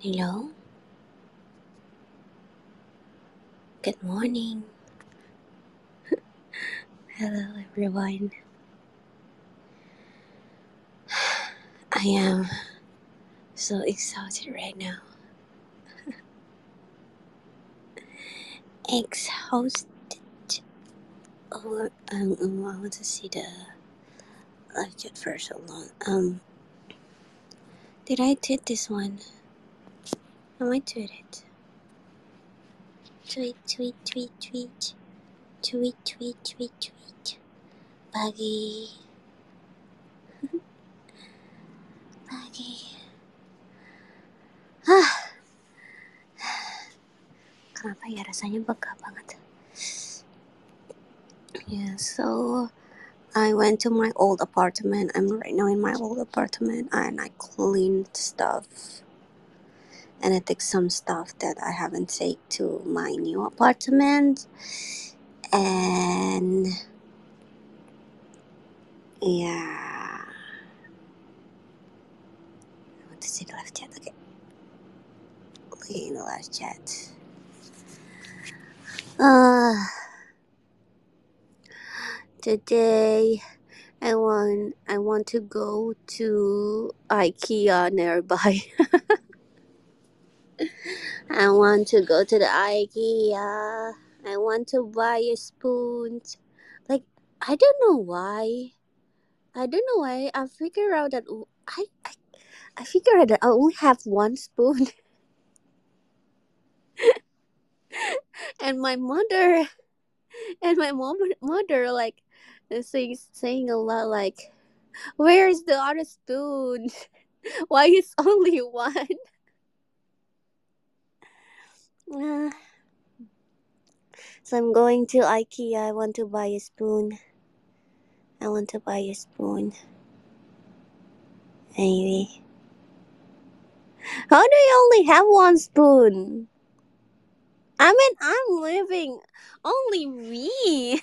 Hello, good morning. Hello, everyone. I am so exhausted right now. Exhausted. Oh, I want to see the live chat first. Hold on. Did I tweet this one? I might tweet it. Tweet, tweet, tweet, tweet. Tweet, tweet, tweet, tweet. Pagi. Pagi. Hah, kenapa ya rasanya bega banget? Yeah, so I went to my old apartment. I'm right now in my old apartment and I cleaned stuff. And I took some stuff that I haven't taken to my new apartment. And yeah. I want to see the live chat. Okay. Clean the live chat. Today I want to go to IKEA nearby. I want to go to the IKEA. I want to buy a spoon. Like, I don't know why. I don't know why. I figure out that I figure out that I only have one spoon, and my mother mother like saying a lot like, "Where is the other spoon? Why is only one?" Uh, so I'm going to IKEA. I want to buy a spoon. I want to buy a spoon. Anyway, how do you only have one spoon? I mean, I'm living only me.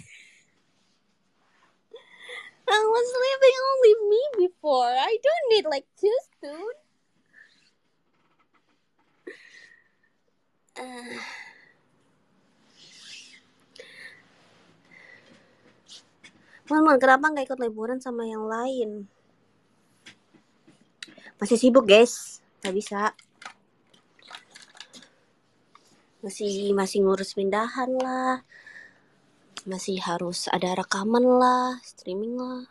I was living only me before. I don't need like two spoons. Uh, Mama, kenapa nggak ikut liburan sama yang lain? Masih sibuk, guys. Nggak bisa. Masih ngurus pindahan lah. Masih harus ada rekaman lah, streaming lah.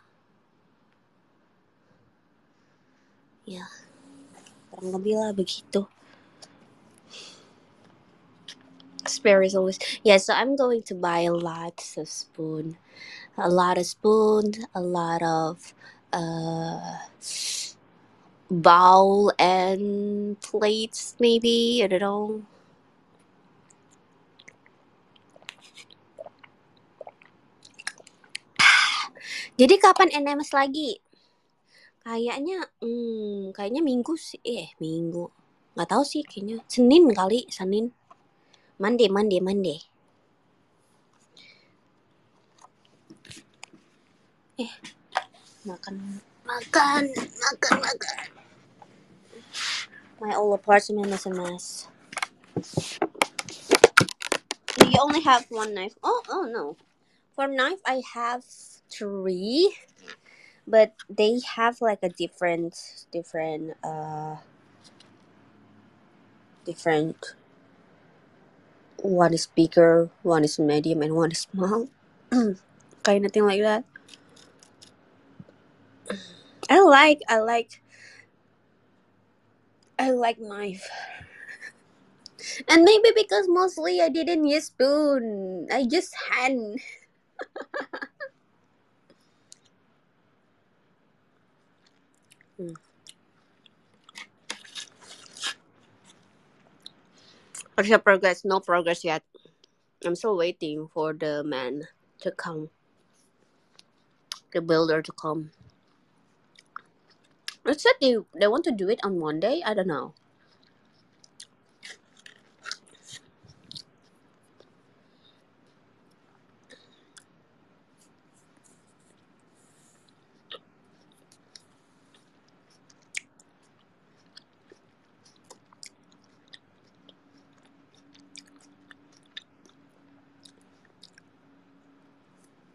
Ya, kurang lebih lah begitu. Spare is always. Yeah, so I'm going to buy a lot of spoon. A lot of spoon, a lot of bowl and plates maybe, I don't know. Jadi kapan NMS lagi? Kayaknya minggu sih. Minggu. Nggak tahu sih kayaknya. Senin kali, Senin. Monday. Makan. My old apartment is a mess. You only have one knife. Oh no. For knife, I have 3. But they have like a different one is bigger, one is medium, and one is small. Kind of thing like that. I like knife. And maybe because mostly I didn't use spoon, I just hand. Partial progress, no progress yet. I'm still waiting for the man to come, the builder to come. It said they want to do it on Monday. I don't know.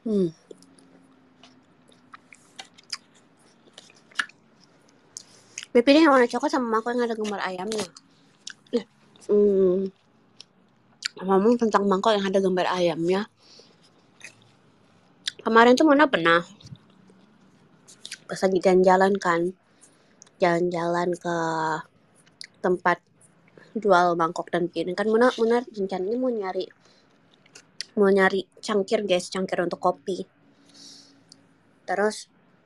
Hmm. Pilih yang warna coklat sama mangkok yang ada gambar ayamnya. Ngomong tentang mangkok yang ada gambar ayamnya. Kemarin tuh Mona pernah pas lagi jalan-jalan kan. Jalan-jalan ke tempat jual mangkok dan piring kan. Mona rencananya mau nyari cangkir guys, cangkir untuk kopi. Terus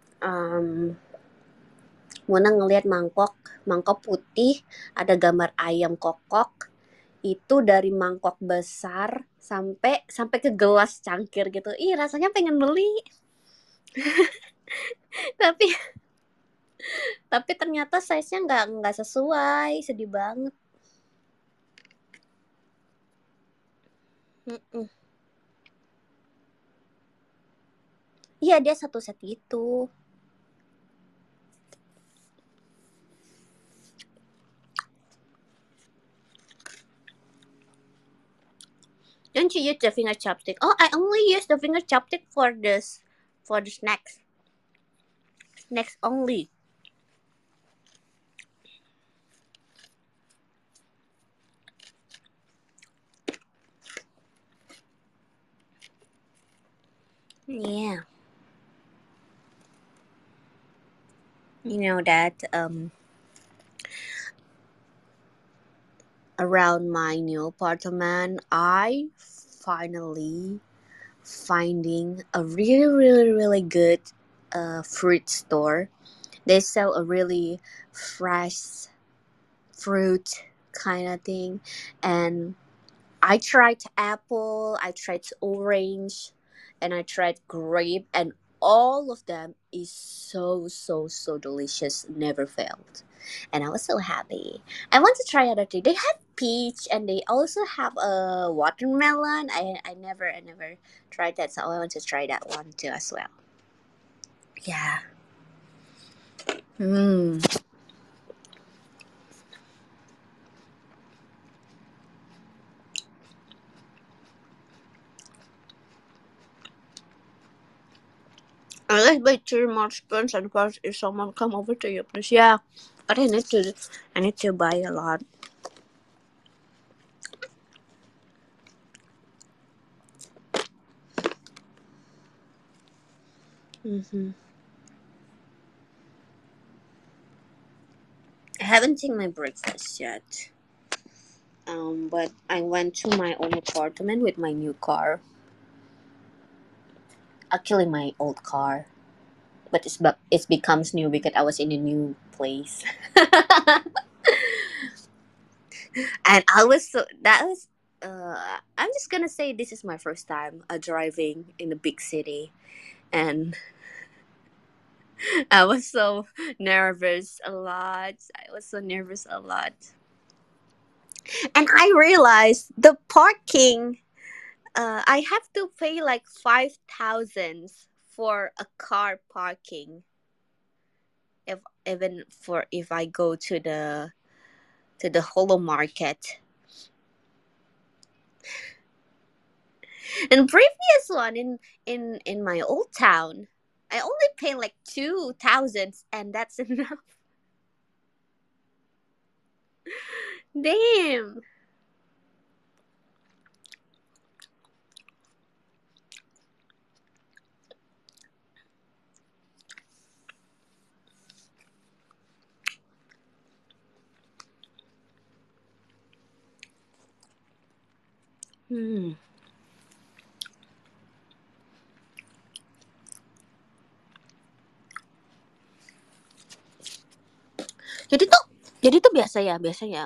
Mona ngelihat mangkok putih, ada gambar ayam kokok. Itu dari mangkok besar sampai ke gelas cangkir gitu. Ih, rasanya pengen beli. tapi tapi ternyata size-nya nggak sesuai, sedih banget. Mm-mm. Iya, dia satu set gitu. Don't you use the finger chopstick? Oh, I only use the finger chopstick for the snacks. Snacks only. Yeah. You know that around my new apartment, I finally finding a really good fruit store. They sell a really fresh fruit kind of thing, and I tried apple, I tried orange, and I tried grape, and all of them is so delicious. Never failed, and I was so happy. I want to try other thing. They have peach, and they also have a watermelon. I never tried that, so I want to try that one too as well. Yeah. Hmm. Unless by 3 more spoons and first if someone come over to your place, yeah. But I need to buy a lot. I haven't taken my breakfast yet. But I went to my own apartment with my new car. Actually, my old car, but it becomes new because I was in a new place, and I was so that was. I'm just gonna say this is my first time driving in a big city, and I was so nervous a lot. I was so nervous a lot, and I realized the parking. I have to pay like 5,000 for a car parking. If even for if I go to the Holo Market, and previous one in my old town, I only pay like 2,000, and that's enough. Damn. Hmm. Jadi tuh biasanya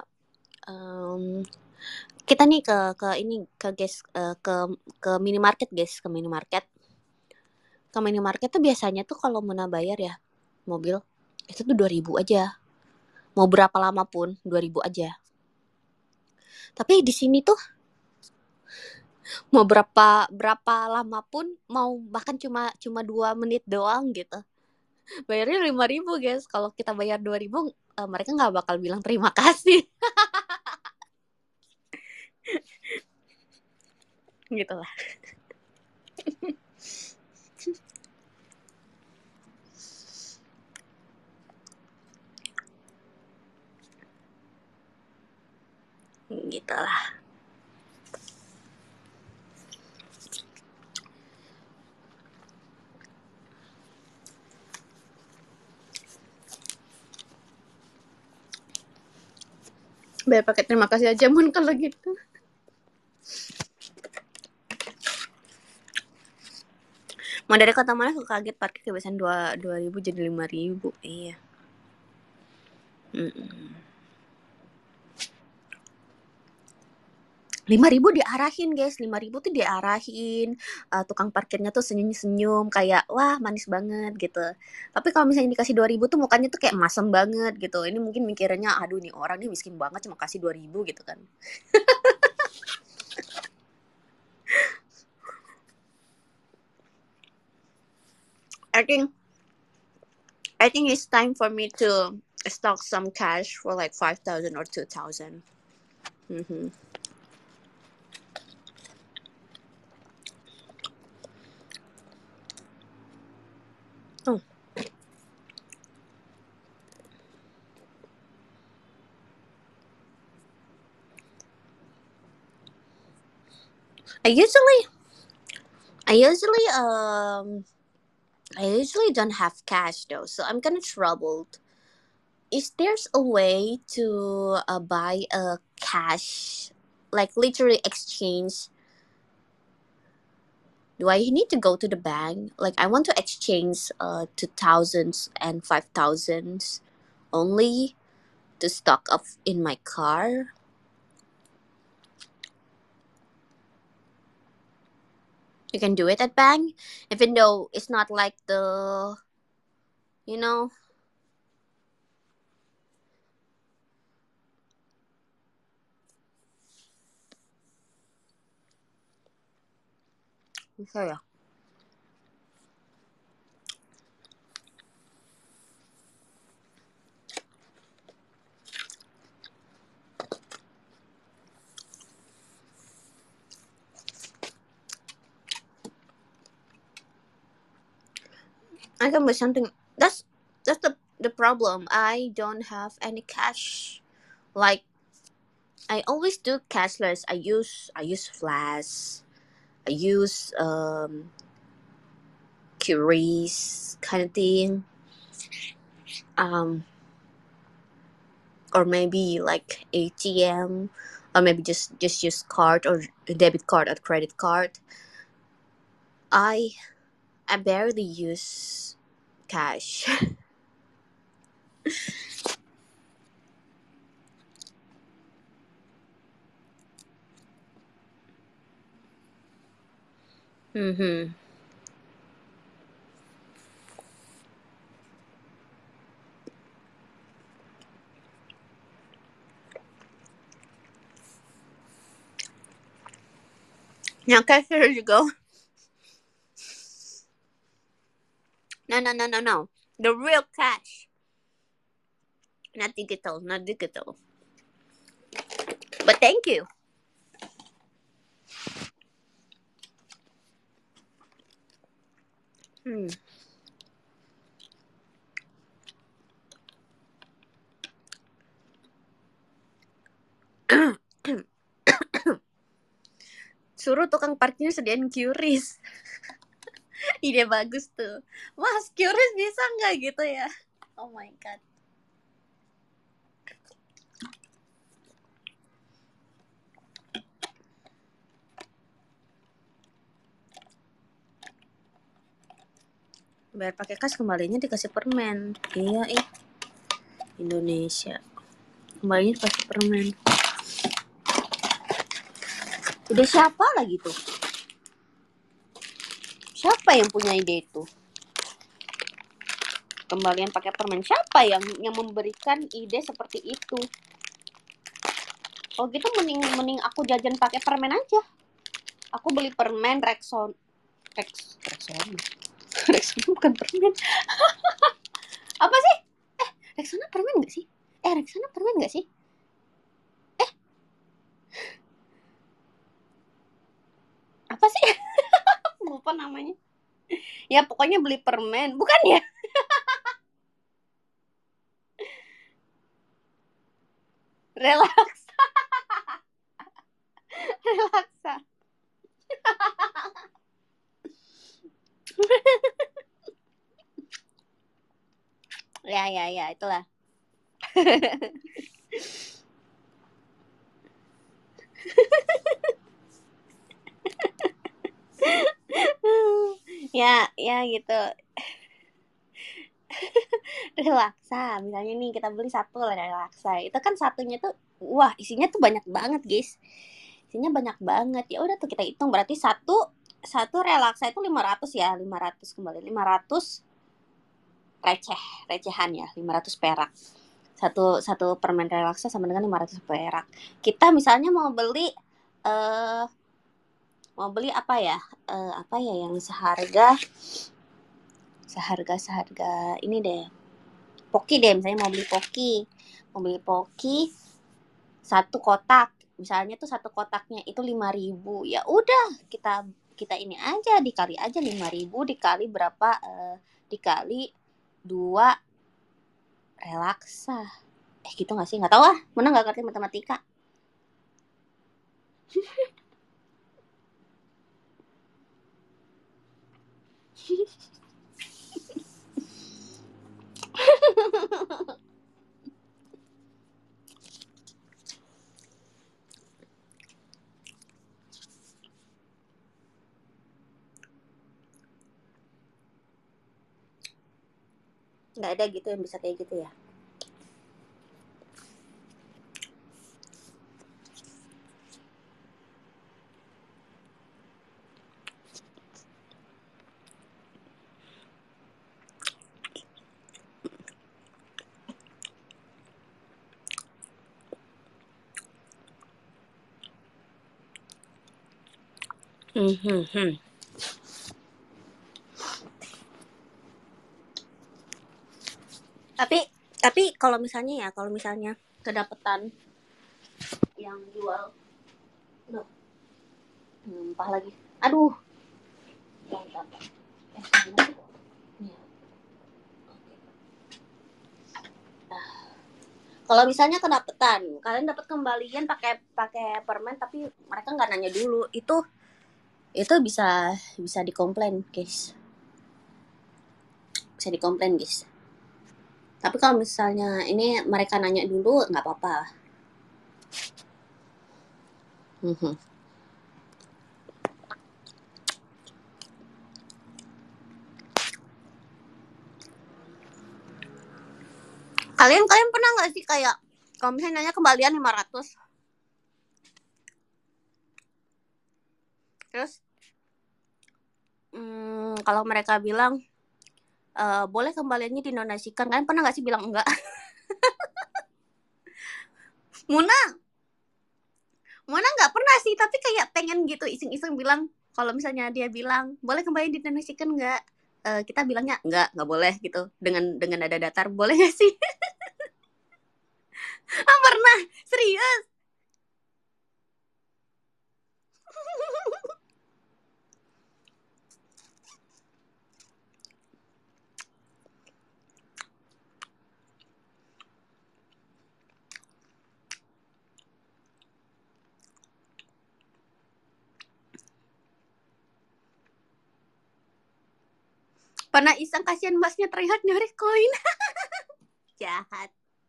kita nih ke ini ke guys ke minimarket guys ke minimarket tuh biasanya tuh kalau mau bayar ya mobil itu tuh 2.000 aja, mau berapa lama pun 2.000 aja. Tapi di sini tuh mau berapa lama pun, mau bahkan cuma 2 menit doang gitu, bayarnya 5.000 guys. Kalau kita bayar 2.000, mereka nggak bakal bilang terima kasih. Gitu lah. gitu lah. Bayar pakai terima kasih aja Mun kalau gitu. Mau dari kota mana aku kaget parkir kebiasaan 2.000 jadi 5.000. Iya. 5.000 diarahin guys, 5.000 tuh diarahin, tukang parkirnya tuh senyum-senyum kayak wah manis banget gitu. Tapi kalau misalnya dikasih 2.000 tuh mukanya tuh kayak masem banget gitu. Ini mungkin mikirnya aduh nih orang nih miskin banget cuma kasih 2.000 gitu kan. I think it's time for me to stock some cash for like 5,000 or 2,000. Mm-hmm. Oh. I usually I usually I usually don't have cash though, so I'm kind of troubled. Is there's a way to buy a cash, like literally exchange? Do I need to go to the bank? Like I want to exchange 2,000s and 5,000s only to stock up in my car. You can do it at bank, even though it's not like the, you know. Bisa ya? I can buy something. That's the problem. I don't have any cash. Like I always do cashless. I use Flash. I use Curious kind of thing. Um, or maybe like ATM, or maybe just use card or debit card or credit card. I I barely use cash. Mm-hmm. Now, cash, here you go. No, no, no, no, no. The real cash, not digital, not digital. But thank you. Hmm. Suruh tukang parkirnya sediain QRIS. Ide bagus tuh. Mas, QRIS bisa nggak gitu ya? Oh my god. Bayar pakai kas kembalinya dikasih permen. Iya, Indonesia. Kembalinya dikasih permen. Ide siapa lagi tuh? Siapa yang punya ide itu? Kembalian pakai permen. Siapa yang memberikan ide seperti itu? Oh gitu mending aku jajan pakai permen aja. Aku beli permen Rexona. Rexona bukan permen. Apa sih? Rexona permen nggak sih? Rexona permen nggak sih? Apa sih? Lupa namanya. Ya pokoknya beli permen. Bukan ya? Relax. relaksa. Ya, itulah. ya gitu. Relaksa, misalnya nih kita beli satu lah relaksa. Itu kan satunya tuh wah, isinya tuh banyak banget, guys. Isinya banyak banget. Ya udah tuh kita hitung berarti satu satu relaksa itu 500 ya, 500 kembali 500 recehan ya, 500 perak. Satu permen relaksa sama dengan 500 perak. Kita misalnya mau beli apa ya? Apa ya yang seharga ini deh. Poki deh, misalnya mau beli poki satu kotak, misalnya tuh satu kotaknya itu 5.000, ya udah kita ini aja dikali aja 5.000 dikali berapa, dikali 2 relaksa, gitu nggak sih, nggak tahu ah, mana nggak ngerti matematika. Nggak ada gitu yang bisa kayak gitu ya. Tapi kalau misalnya kedapetan yang jual, numpah lagi, aduh, kalau misalnya kedapetan, kalian dapat kembalian pakai pakai permen tapi mereka nggak nanya dulu, itu bisa dikomplain, guys. Bisa dikomplain, guys. Tapi kalau misalnya ini mereka nanya dulu, nggak apa-apa. Kalian pernah nggak sih kayak kalau misalnya nanya kembalian 500, terus kalau mereka bilang boleh kembaliannya didonasikan, kalian pernah nggak sih bilang enggak? Muna nggak pernah sih, tapi kayak pengen gitu iseng-iseng bilang, kalau misalnya dia bilang boleh kembali didonasikan nggak, kita bilangnya nggak boleh gitu, dengan nada datar, boleh nggak sih? Pernah, serius. Pernah iseng, kasihan masnya terlihat nyari koin. Jahat.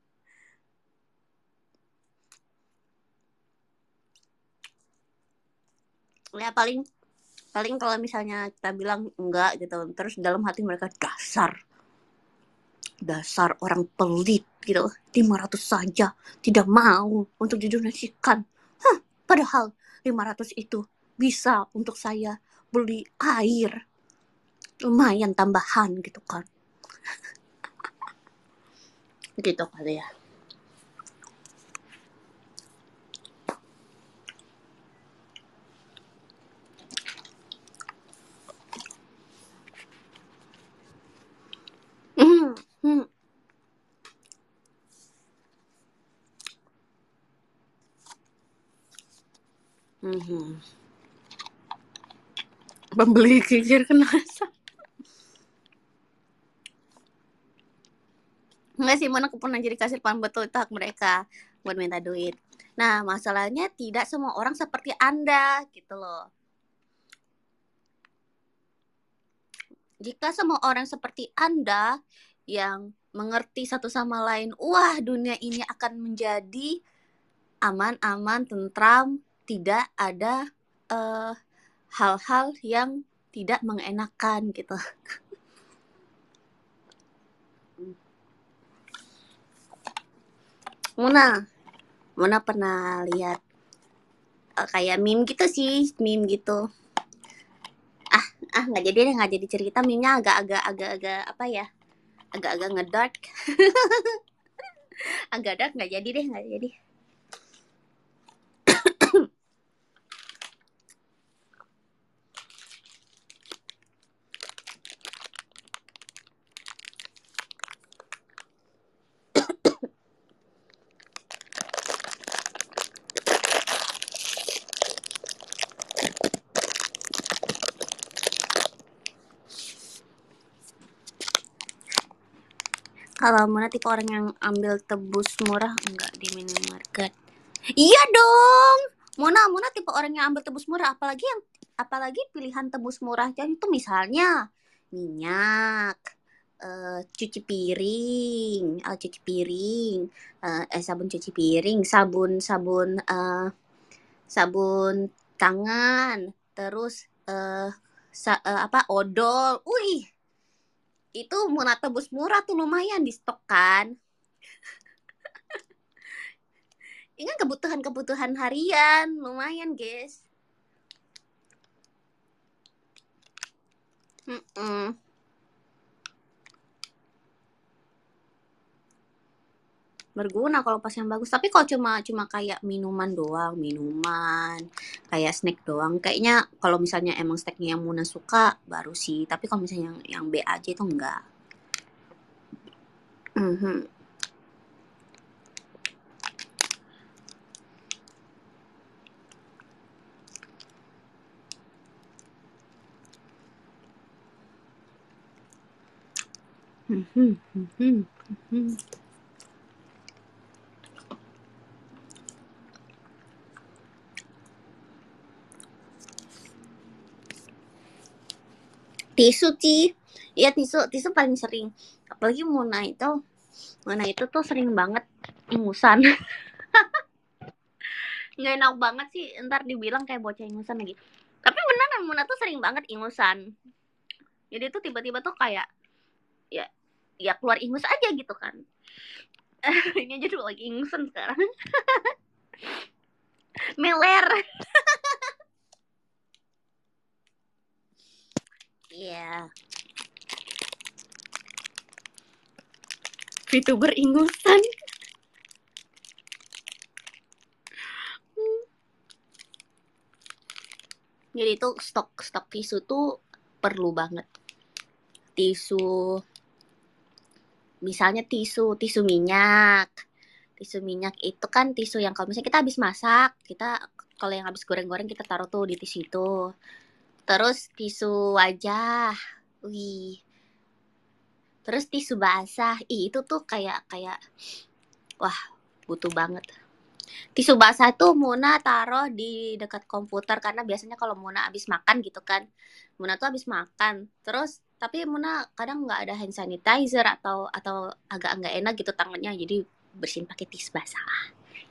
Ya paling kalau misalnya kita bilang enggak gitu, terus dalam hati mereka dasar orang pelit gitu, 500 saja tidak mau untuk didonasikan. Padahal 500 itu bisa untuk saya beli air, lumayan tambahan gitu kan. Gitu kali ya. Pembeli kikir kena asap. Enggak sih, mana aku pernah jadi kasir paham betul itu hak mereka buat minta duit. Nah, masalahnya tidak semua orang seperti Anda gitu loh. Jika semua orang seperti Anda yang mengerti satu sama lain, wah dunia ini akan menjadi aman-aman, tentram, tidak ada hal-hal yang tidak mengenakan gitu. Muna pernah lihat kayak meme gitu sih, meme gitu. Nggak jadi cerita, meme-nya agak-agak apa ya, agak-agak ngedark. Agak dark, nggak jadi. Kalau Muna tipe orang yang ambil tebus murah enggak di minimarket? Iya dong. Muna tipe orang yang ambil tebus murah, apalagi pilihan tebus murah jadi itu misalnya minyak, cuci piring, sabun cuci piring, sabun tangan, terus odol. Wih, itu Muna tebus murah tuh, lumayan di stok kan. Ini kan kebutuhan harian, lumayan guys. Berguna kalau pas yang bagus. Tapi kalau cuma kayak minuman doang, kayak snack doang, kayaknya kalau misalnya emang snacknya yang Muna suka baru sih. Tapi kalau misalnya yang B aja itu enggak. Tisu sih, ya tisu paling sering. Apalagi Muna itu tuh sering banget ingusan. Nggak enak banget sih, ntar dibilang kayak bocah ingusan lagi. Tapi beneran Muna tuh sering banget ingusan. Jadi tuh tiba-tiba tuh kayak ya keluar ingus aja gitu kan. Ini aja tuh lagi ingusan sekarang. Meler. Iya. VTuber ingusan. Jadi itu stok tisu tuh perlu banget. Tisu, misalnya tisu minyak. Tisu minyak itu kan tisu yang kalau misalnya kita habis masak, kalau yang habis goreng-goreng kita taruh tuh di tisu itu. Terus tisu wajah, wih. Terus tisu basah, itu tuh kayak wah, butuh banget. Tisu basah tuh Muna taruh di dekat komputer karena biasanya kalau Muna habis makan gitu kan, Muna tuh habis makan, terus tapi Muna kadang nggak ada hand sanitizer atau agak nggak enak gitu tangannya, jadi bersihin pakai tisu basah.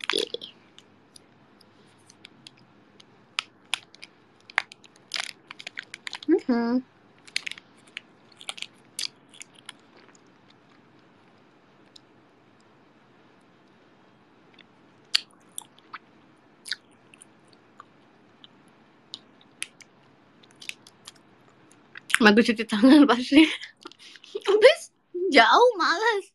Magu cuci tangan pasti. Habis jauh malas.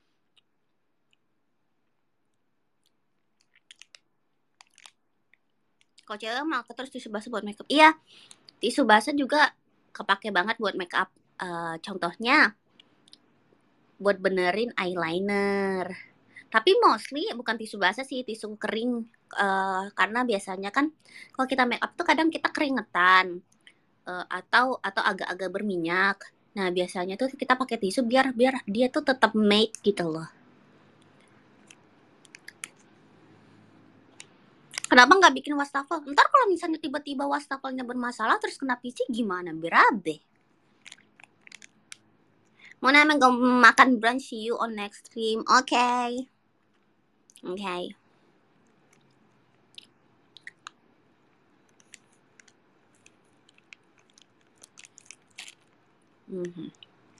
Kalau cewek mah terus tisu basah buat makeup. Iya, tisu basah juga kepake banget buat makeup. Contohnya buat benerin eyeliner. Tapi mostly bukan tisu basah sih, tisu kering. Karena biasanya kan kalau kita makeup tuh kadang kita keringetan atau agak-agak berminyak. Nah biasanya tuh kita pakai tisu biar dia tuh tetap mate gitu loh. Kenapa nggak bikin wastafel? Ntar kalau misalnya tiba-tiba wastafelnya bermasalah terus kena PC gimana? Berabe. Mau namanya makan brunch, see you on next stream. Okay. Okay. Mhm.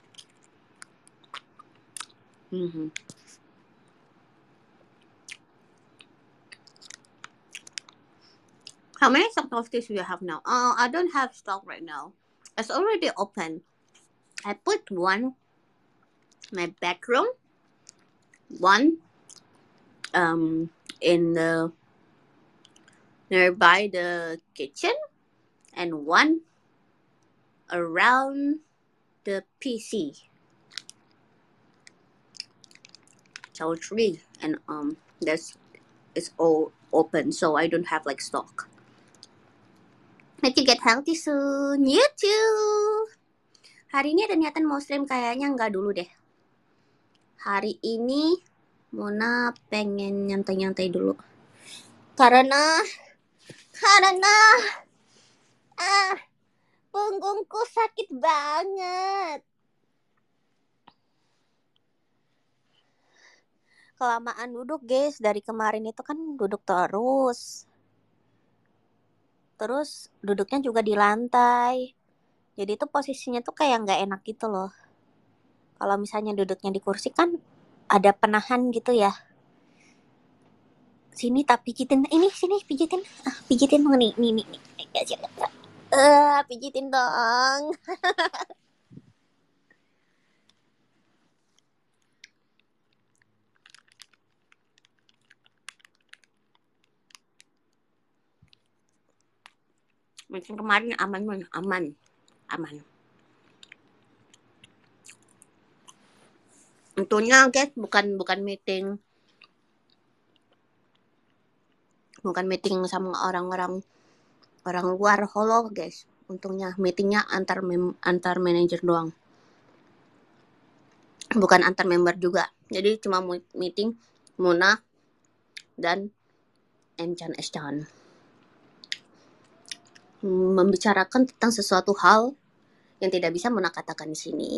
Mhm. How many stock of this do you have now? I don't have stock right now. It's already open. I put one my bedroom, one in the nearby the kitchen, and one around the PC. So three, and that's it's all open, so I don't have like stock. Hope you get healthy soon. You too. Hari ini ada niatan mau stream, kayaknya nggak dulu deh. Hari ini Mona pengen nyantai-nyantai dulu. Karena punggungku sakit banget. Kelamaan duduk guys, dari kemarin itu kan duduk terus duduknya juga di lantai, jadi itu posisinya tuh kayak nggak enak gitu loh. Kalau misalnya duduknya di kursi kan ada penahan gitu ya. Sini tak pijitin, ini sini pijitin, pijitin dong nih. Pijitin dong. Meeting kemarin aman. Untungnya guys bukan meeting sama orang luar holo guys. Untungnya meetingnya antar manajer doang, bukan antar member juga. Jadi cuma meeting Mona dan Enchan Eschan, membicarakan tentang sesuatu hal yang tidak bisa Mona katakan di sini.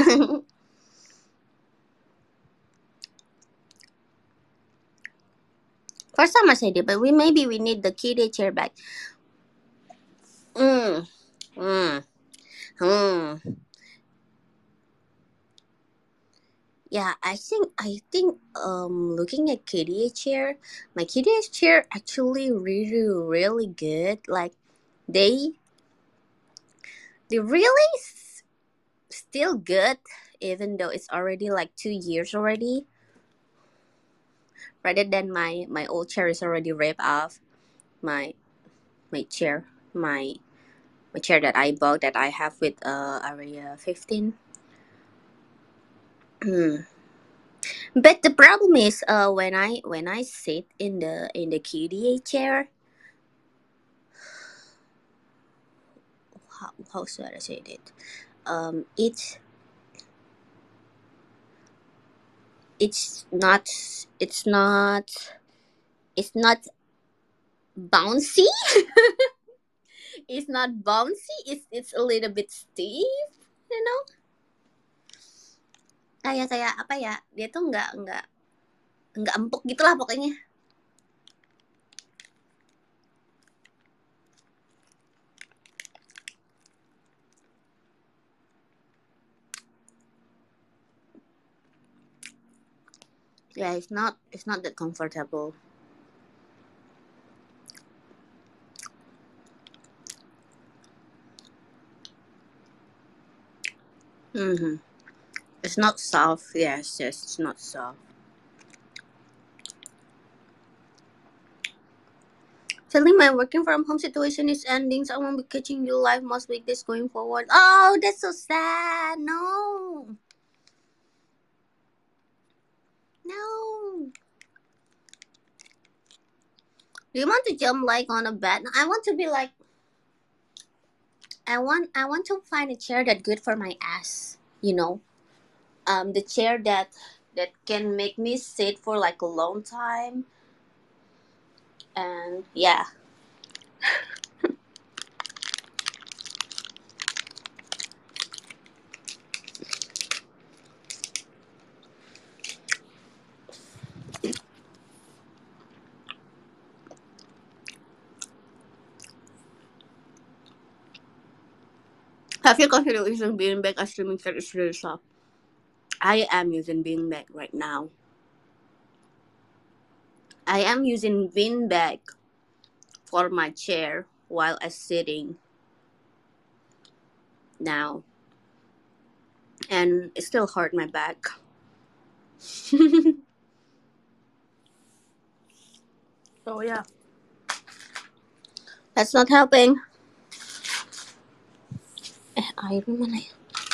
First time I said it, but maybe we need the kiddie chair back. Yeah, I think looking at KDA chair, my KDA chair actually really good. Like they really still good, even though it's already like 2 years already. Rather than my old chair is already ripped off. My chair, my chair that I bought, that I have with Area 15. But the problem is when I sit in the KDA chair, how should I say it? It's not bouncy. It's not bouncy. It's a little bit stiff, you know. Kayak apa ya? Dia tuh nggak empuk gitulah pokoknya. Yeah, it's not that comfortable. It's not soft. Yes, it's not soft. Telling my working from home situation is ending, so I won't be catching you live most weekdays going forward. Oh, that's so sad. No. Do you want to jump like on a bed? I want to be like I want to find a chair that good for my ass. The chair that can make me sit for like a long time, and yeah. Have you considered using beanbag as streaming service really soft? I am using beanbag right now. I am using beanbag for my chair while I'm sitting now, and it still hurt my back. So yeah, that's not helping. Air mana ya?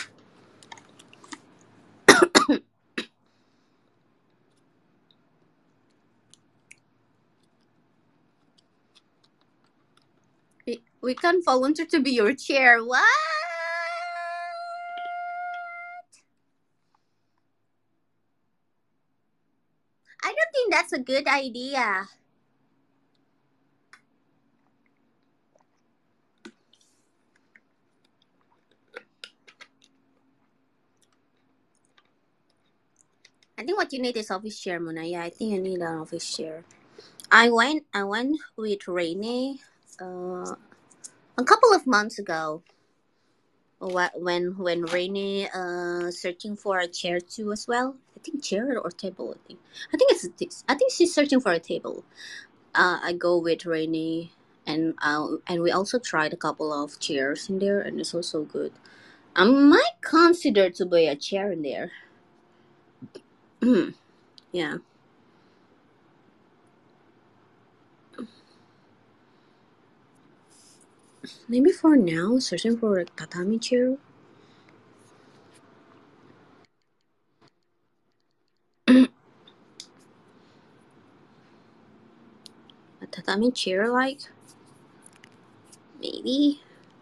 We can volunteer to be your chair. What? I don't think that's a good idea. I think what you need is office chair, Mona. Yeah, I think you need an office chair. I went with Rainy a couple of months ago. When Rainy searching for a chair too as well. I think chair or table. I think she's searching for a table. I go with Rainy, and we also tried a couple of chairs in there, and it's also good. I might consider to buy a chair in there. Yeah. Maybe for now, searching for a tatami chair. A tatami chair, like maybe.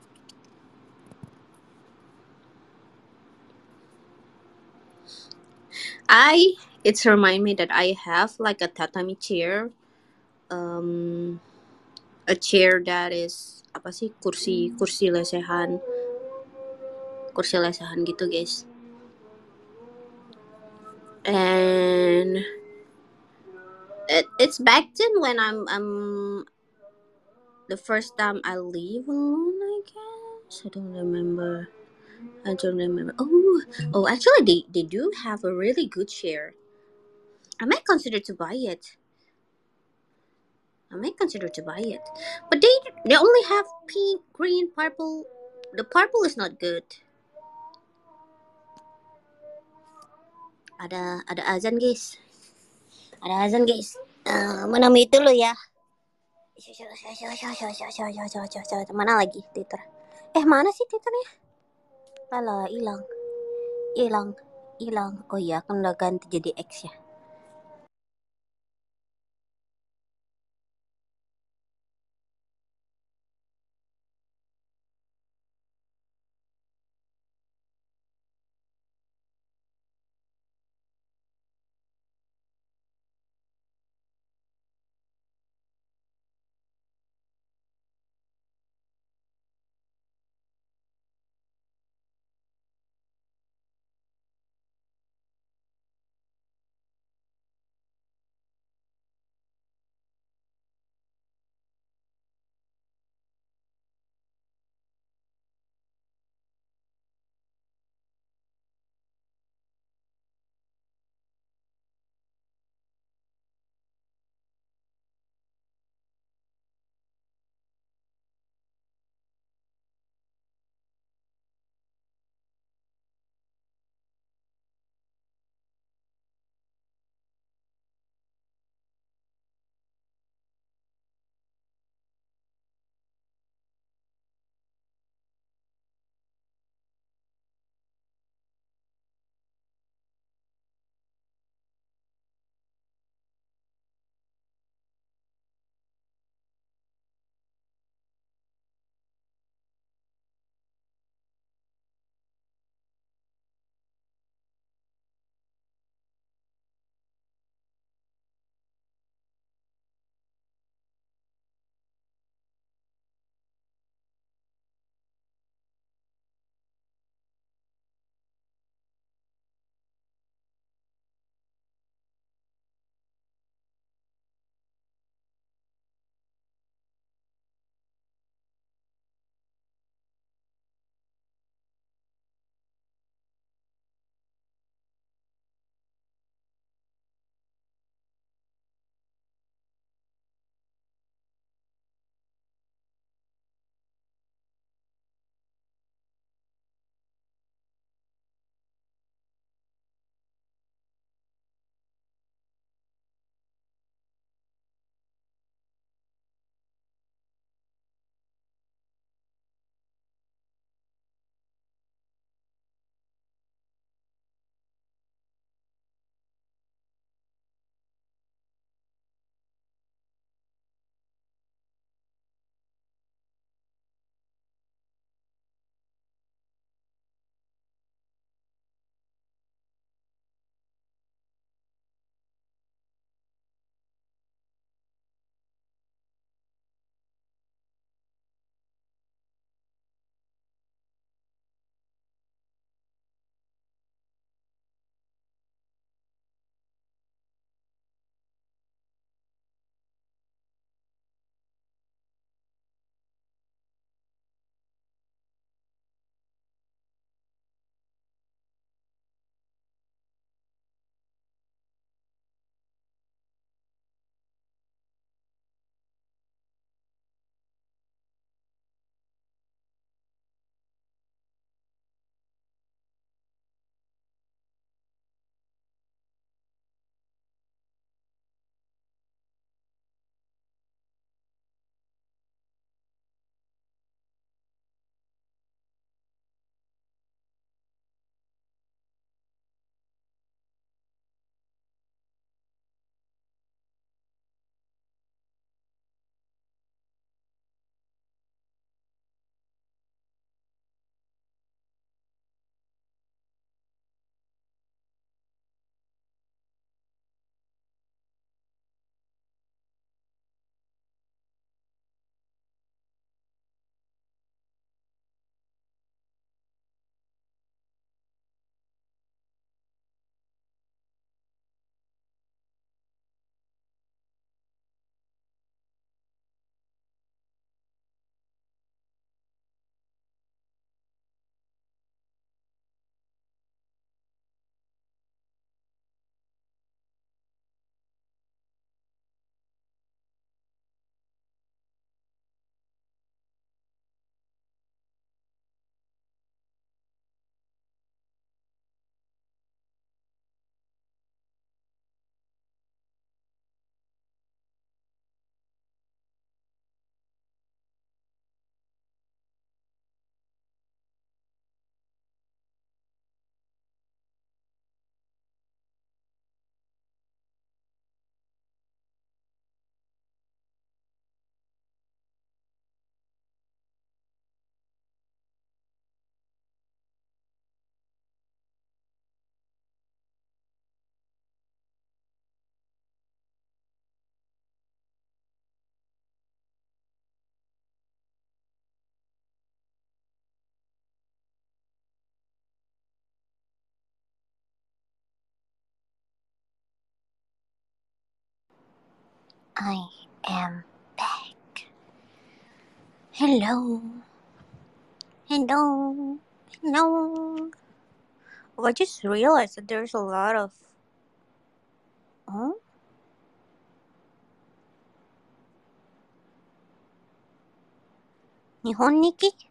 I it's remind me that I have like a tatami chair, um, a chair that is apa sih kursi kursi lesehan kursi lesehan gitu guys, and it's back then when I'm the first time I live alone, I guess. I don't remember. Oh, actually, they do have a really good chair. I might consider to buy it. I might consider to buy it, but they only have pink, green, purple. The purple is not good. Ada azan guys. Ada azan guys. Menamai dulu ya. Mana lagi Twitter? Mana sih Twitternya? Alah, hilang, hilang, hilang. Oh iya, kan udah ganti jadi X ya. I am back. Hello. Hello. Hello. I just realized that there's a lot of. Huh? 日本日記?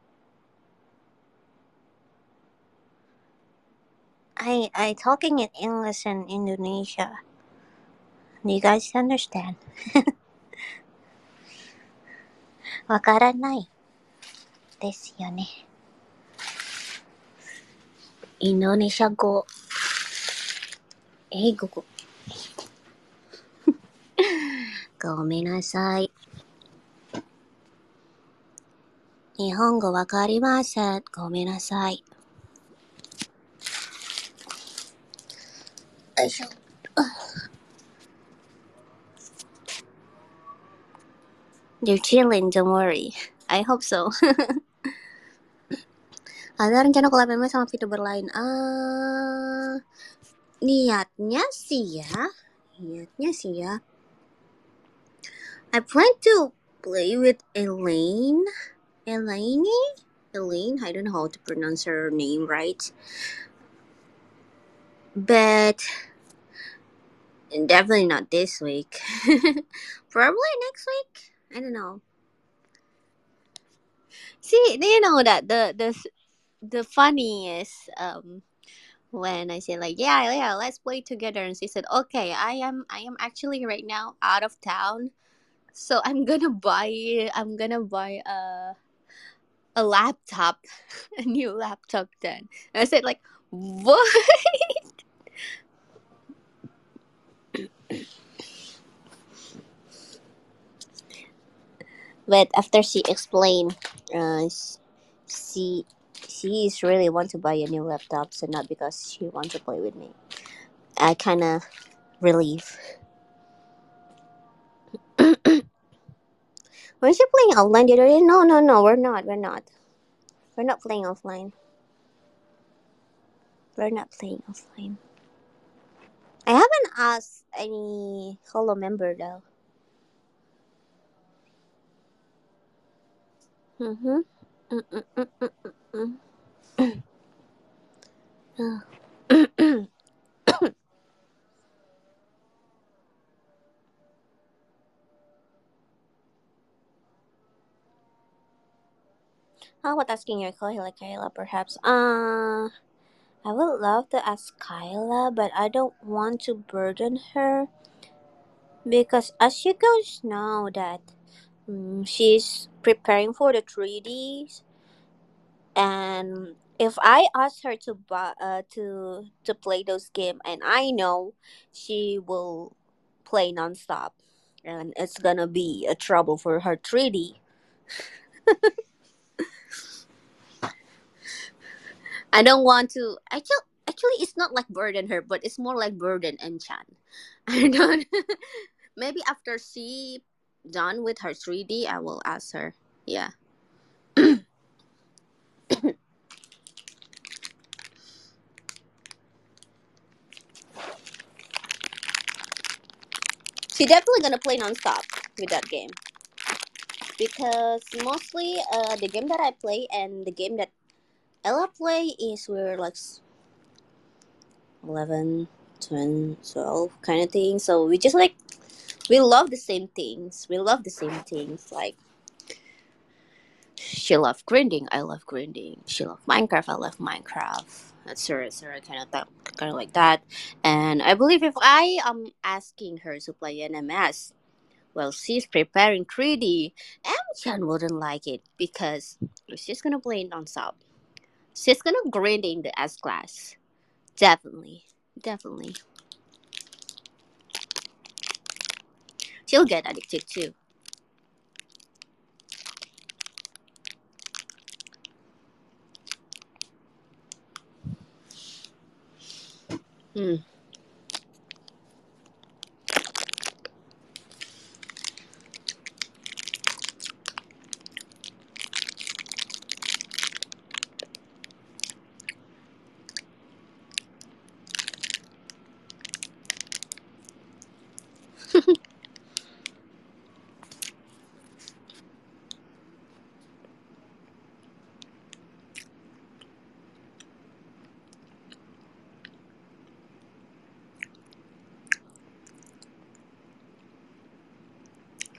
I talking in English and Indonesia. Do you guys understand? わからないですよね。インドネシア語、英語、ごめんなさい。日本語わかりません。ごめんなさい。よいしょ。They're chilling, don't worry. I hope so. Ada rencana collab sama VTuber lain? Niatnya sih ya. I plan to play with Elaine. Elaine? I don't know how to pronounce her name right. But definitely not this week. Probably next week. I don't know. See, do you know that the funniest when I say like yeah let's play together, and she said okay, I am actually right now out of town, so I'm gonna buy a laptop, a new laptop then. And I said like what? But after she explained, she she is really want to buy a new laptop, so not because she want to play with me. I kind of relieve. Weren't you playing offline the other day? No, we're not. We're not playing offline. We're not playing offline. I haven't asked any Holo member though. Mm-hmm. Mm-mm-mm-mm-mm. How about asking your Kayla perhaps? I would love to ask Kyla, but I don't want to burden her because as you guys know that she's preparing for the 3Ds, and if I ask her to to play those games, and I know she will play nonstop, and it's gonna be a trouble for her 3D. I don't want to. Actually, it's not like burden her, but it's more like burden and Chan. I don't. Maybe after she done with her 3D, I will ask her. Yeah. She definitely gonna play nonstop with that game because mostly the game that I play and the game that Ella play is we're like 11, 10, 12 kind of thing. So we just like we love the same things. We love the same things like she loved grinding. I love grinding. She loved Minecraft. I love Minecraft. Etc. Kind of that, kind of like that. And I believe if I am asking her to play NMS, well, she's preparing 3D. Chan wouldn't like it because she's gonna play nonstop. She's gonna grind in the S class. Definitely, definitely. She'll get addicted too. Hmm.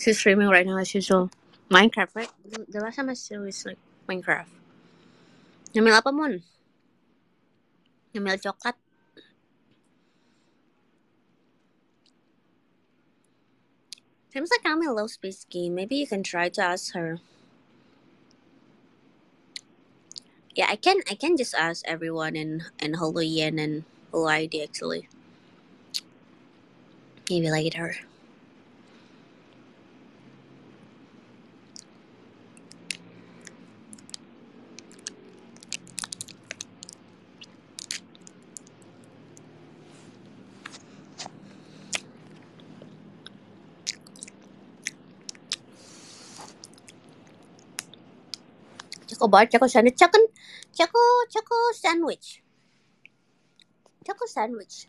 She's streaming right now as usual. Minecraft, right? The last time I saw is like Minecraft. Nyamil apa, Mon? Nyamil coklat. Seems like I'm a low space game. Maybe you can try to ask her. Yeah, I can just ask everyone and Hello Yen and Hello ID actually. Maybe later. Choco bar, choco sandwich, choco sandwich. Choco sandwich.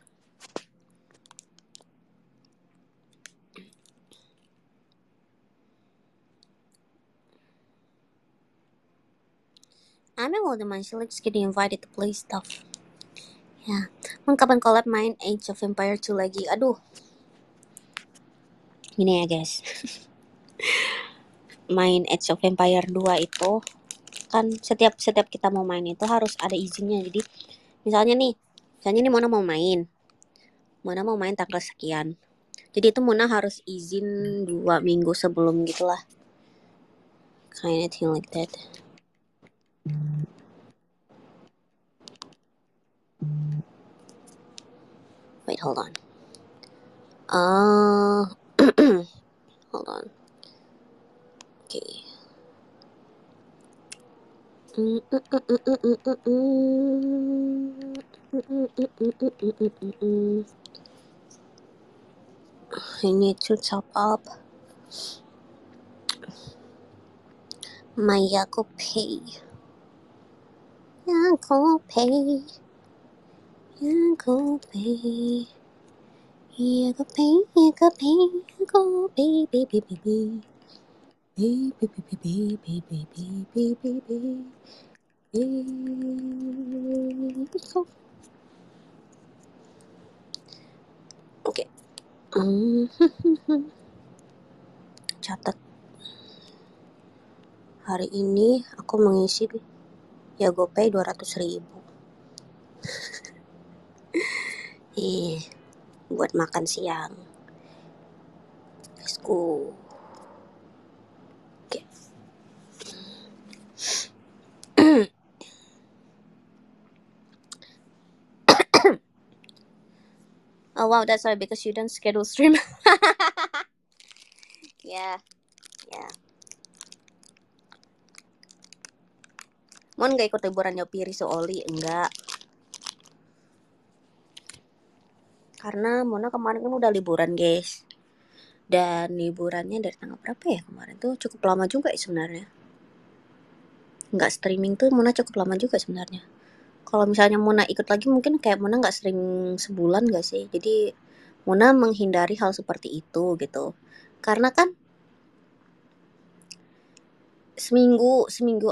I'm all the man, she likes getting invited to play stuff. Ya, Emang kapan collab main Age of Empire 2 lagi? Aduh, gini ya guys. Main Age of Empire 2 itu kan setiap kita mau main itu harus ada izinnya. Jadi misalnya nih Mona mau main tanggal sekian. Jadi itu Mona harus izin 2 minggu sebelum gitulah. Kind of thing like that. Wait, hold on. Hold on. Okay. I need to top up my Yako Pay. Yako Pay. Yako Pay. Yako Pay. Yako Pay. Yako Pay. Baby, baby. Baby, baby, baby, baby, baby, baby. Oke. Catat. Hari ini aku mengisi ya GoPay 200.000. Buat makan siang. Let's go. Oke. Oh wow, that's why, because you don't schedule stream. Yeah. Mon gak ikut liburan Nyopi Riso Oli? Enggak. Karena Mona kemarin kan udah liburan guys. Dan liburannya dari tanggal berapa ya kemarin tuh? Cukup lama juga ya sebenarnya. Nggak streaming tuh Mona cukup lama juga sebenarnya. Kalau misalnya Mona ikut lagi mungkin kayak Mona nggak streaming sebulan gak sih? Jadi Mona menghindari hal seperti itu gitu. Karena kan seminggu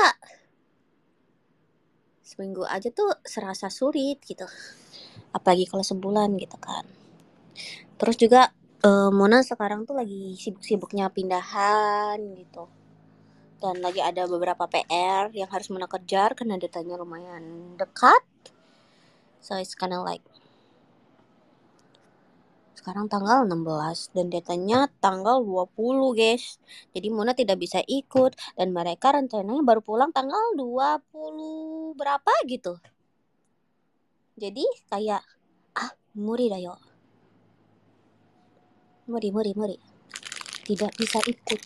aja tuh serasa sulit gitu. Apalagi kalau sebulan gitu kan. Terus juga Mona sekarang tuh lagi sibuk-sibuknya pindahan gitu. Dan lagi ada beberapa PR yang harus Mona kejar karena datanya lumayan dekat. So it's kinda like sekarang tanggal 16 dan datanya tanggal 20 guys. Jadi Mona tidak bisa ikut dan mereka rencananya baru pulang tanggal 20 berapa gitu. Jadi kayak muri dayo. Muri. Tidak bisa ikut.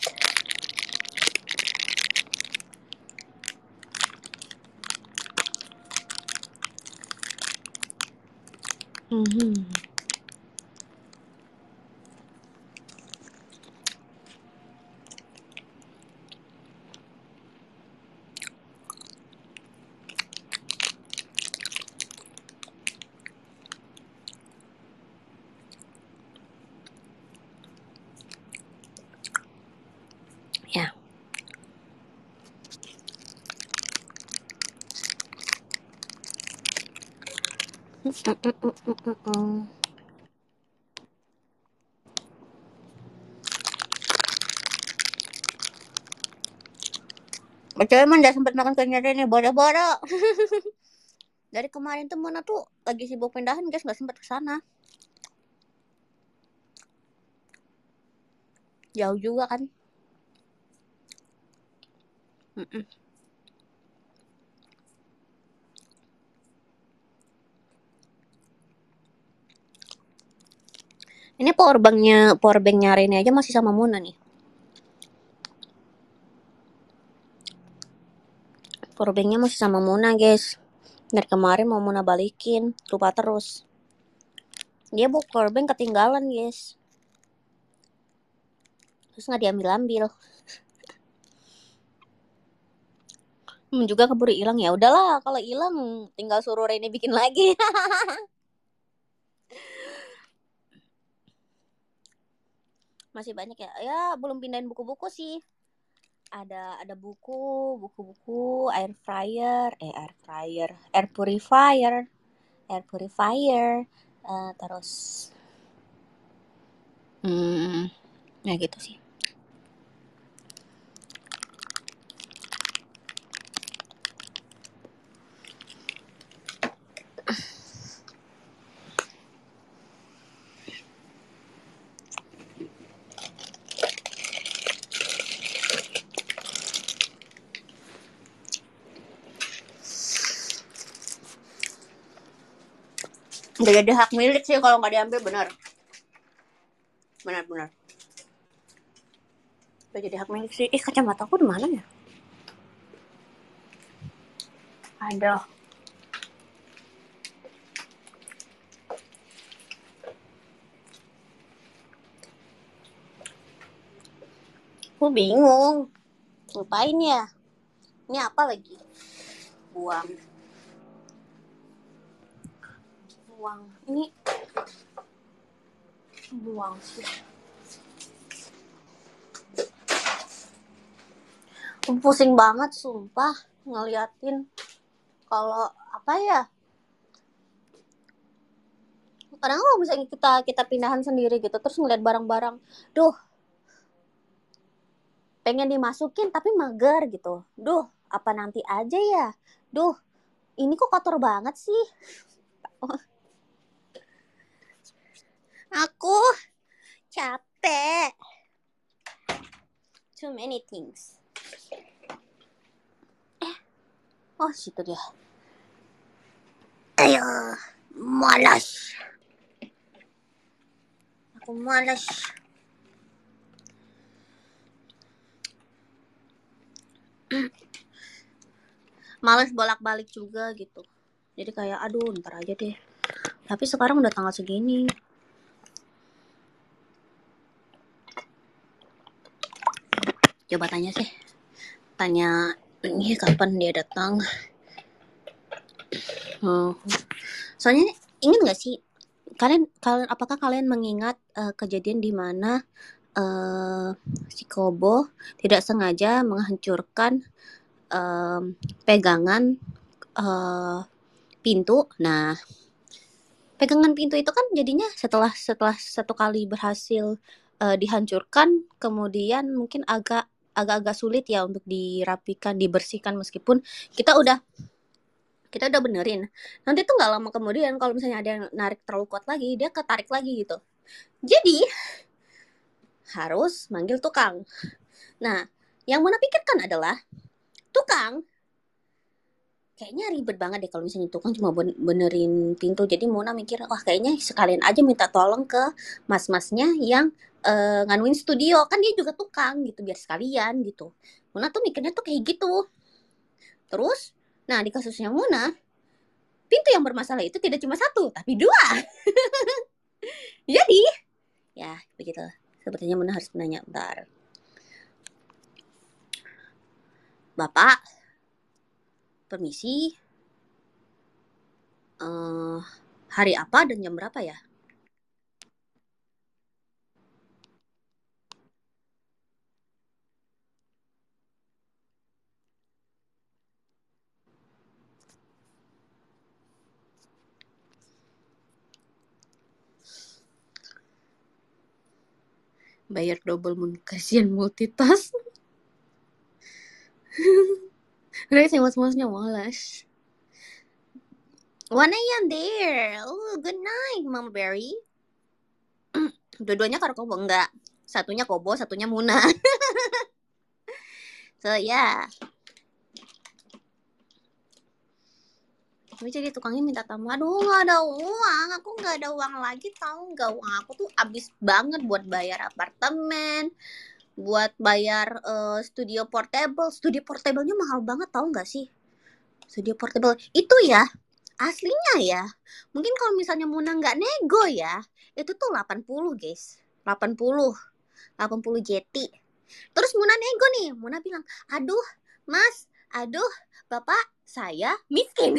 Ya. Betul emang udah sempet makan kenyatan nih, bodoh-bodoh. Dari kemarin tuh Mona tuh lagi sibuk pindahan guys, nggak sempet kesana. Jauh juga kan. Mm-mm. Ini powerbanknya Rene aja masih sama Mona nih. Powerbanknya masih sama Mona guys. Dari kemarin mau Mona balikin, lupa terus. Dia bawa powerbank ketinggalan guys. Terus nggak diambil-ambil. Juga keburu hilang, ya udahlah, kalau hilang tinggal suruh Rene bikin lagi. Masih banyak ya. Ya belum pindahin buku-buku sih. Ada buku-buku, air purifier, terus ya gitu sih. Udah jadi hak milik sih kalau nggak diambil, benar. Benar. Udah jadi hak milik sih. Kacamata aku di mana ya? Ada. Aku bingung. Ngapain ya? Ini apa lagi? Buang. Ini buang sih. Pusing banget sumpah ngeliatin kalau apa ya. Kadang kalau misalnya kita pindahan sendiri gitu terus ngeliat barang-barang, duh, pengen dimasukin tapi mager gitu. Duh, apa nanti aja ya? Duh, ini kok kotor banget sih. Aku capek. Too many things. Oh, situ dia. Ayo, malas. Aku malas. Malas bolak-balik juga gitu. Jadi kayak aduh ntar aja deh. Tapi sekarang udah tanggal segini. Coba tanya sih. Tanya ini kapan dia datang. Soalnya ingat nggak sih? Kalian apakah kalian mengingat kejadian di mana si Kobo tidak sengaja menghancurkan pegangan pintu. Nah, pegangan pintu itu kan jadinya setelah satu kali berhasil dihancurkan, kemudian mungkin agak sulit ya untuk dirapikan, dibersihkan meskipun kita udah benerin. Nanti tuh nggak lama kemudian kalau misalnya ada yang narik terlalu kuat lagi, dia ketarik lagi gitu. Jadi harus manggil tukang. Nah, yang Mona pikirkan adalah tukang kayaknya ribet banget deh kalau misalnya tukang cuma benerin pintu. Jadi Mona mikir, wah kayaknya sekalian aja minta tolong ke mas-masnya yang nganuin studio. Kan dia juga tukang gitu, biar sekalian gitu. Mona tuh mikirnya tuh kayak gitu. Terus, nah di kasusnya Mona, pintu yang bermasalah itu tidak cuma satu, tapi dua. Jadi, ya begitu. Sepertinya Mona harus menanya, bentar. Bapak, permisi, hari apa dan jam berapa ya? Bayar double moon, kasihan multitask. Racing mas-masnya malas. 1 a.m. there. Oh, good night, Mama Berry. Dua-duanya karo Kobo enggak. Satunya Kobo, satunya Muna. So, yeah. Gue jadi tukangnya minta tambah. Aduh, gak ada uang. Aku gak ada uang lagi, tahu nggak? Uang aku tuh abis banget buat bayar apartemen, buat bayar studio portable. Studio portable-nya mahal banget, tahu nggak sih? Studio portable itu ya, aslinya ya. Mungkin kalau misalnya Muna nggak nego ya, itu tuh 80 guys. 80 JT. Terus Muna nego nih. Muna bilang, aduh mas, aduh bapak, saya miskin.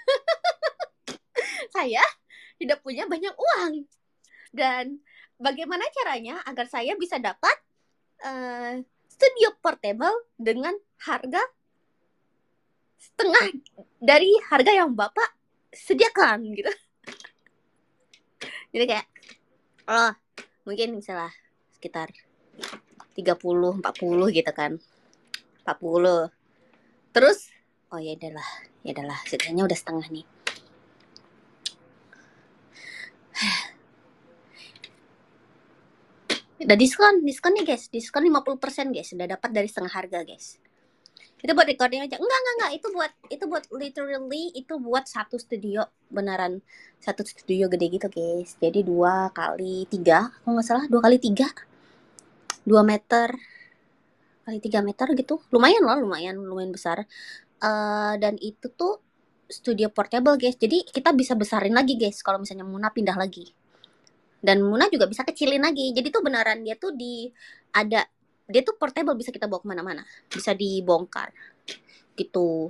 Saya tidak punya banyak uang. Dan bagaimana caranya agar saya bisa dapat studio portable dengan harga setengah dari harga yang bapak sediakan gitu. Jadi kayak, oh mungkin misalnya sekitar 30-40 gitu kan. 40. Terus, oh ya udahlah, setidaknya udah setengah nih. Udah diskon nih guys, diskon 50% guys, udah dapat dari setengah harga guys. Itu buat recording aja. Enggak, itu buat literally itu buat satu studio, beneran satu studio gede gitu guys. Jadi 2x3, kalau nggak salah 2x3, 2 meter kali 3 meter gitu, lumayan besar. Dan itu tuh studio portable guys, jadi kita bisa besarin lagi guys kalau misalnya Muna pindah lagi. Dan Muna juga bisa kecilin lagi. Jadi tuh beneran dia tuh dia tuh portable, bisa kita bawa kemana-mana, bisa dibongkar gitu.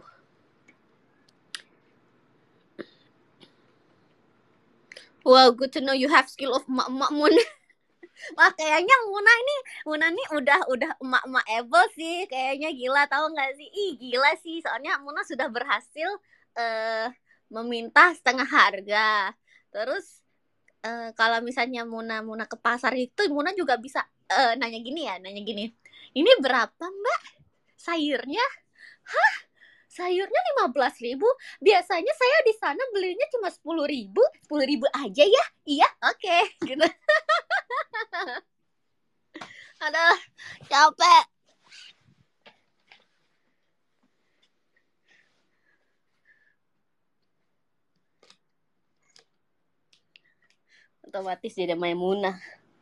Wow, good to know you have skill of emak-emak Muna. Wah, kayaknya Muna nih udah emak-emak able sih. Kayaknya gila, tahu nggak sih? Ih, gila sih. Soalnya Muna sudah berhasil meminta setengah harga. Terus kalau misalnya Muna ke pasar itu, Muna juga bisa nanya gini. Ini berapa Mbak sayurnya? Hah? Sayurnya 15.000? Biasanya saya di sana belinya cuma 10.000. 10.000 aja ya? Iya, oke. Gitu. Aduh, capek. Otomatis jadi Maimunah.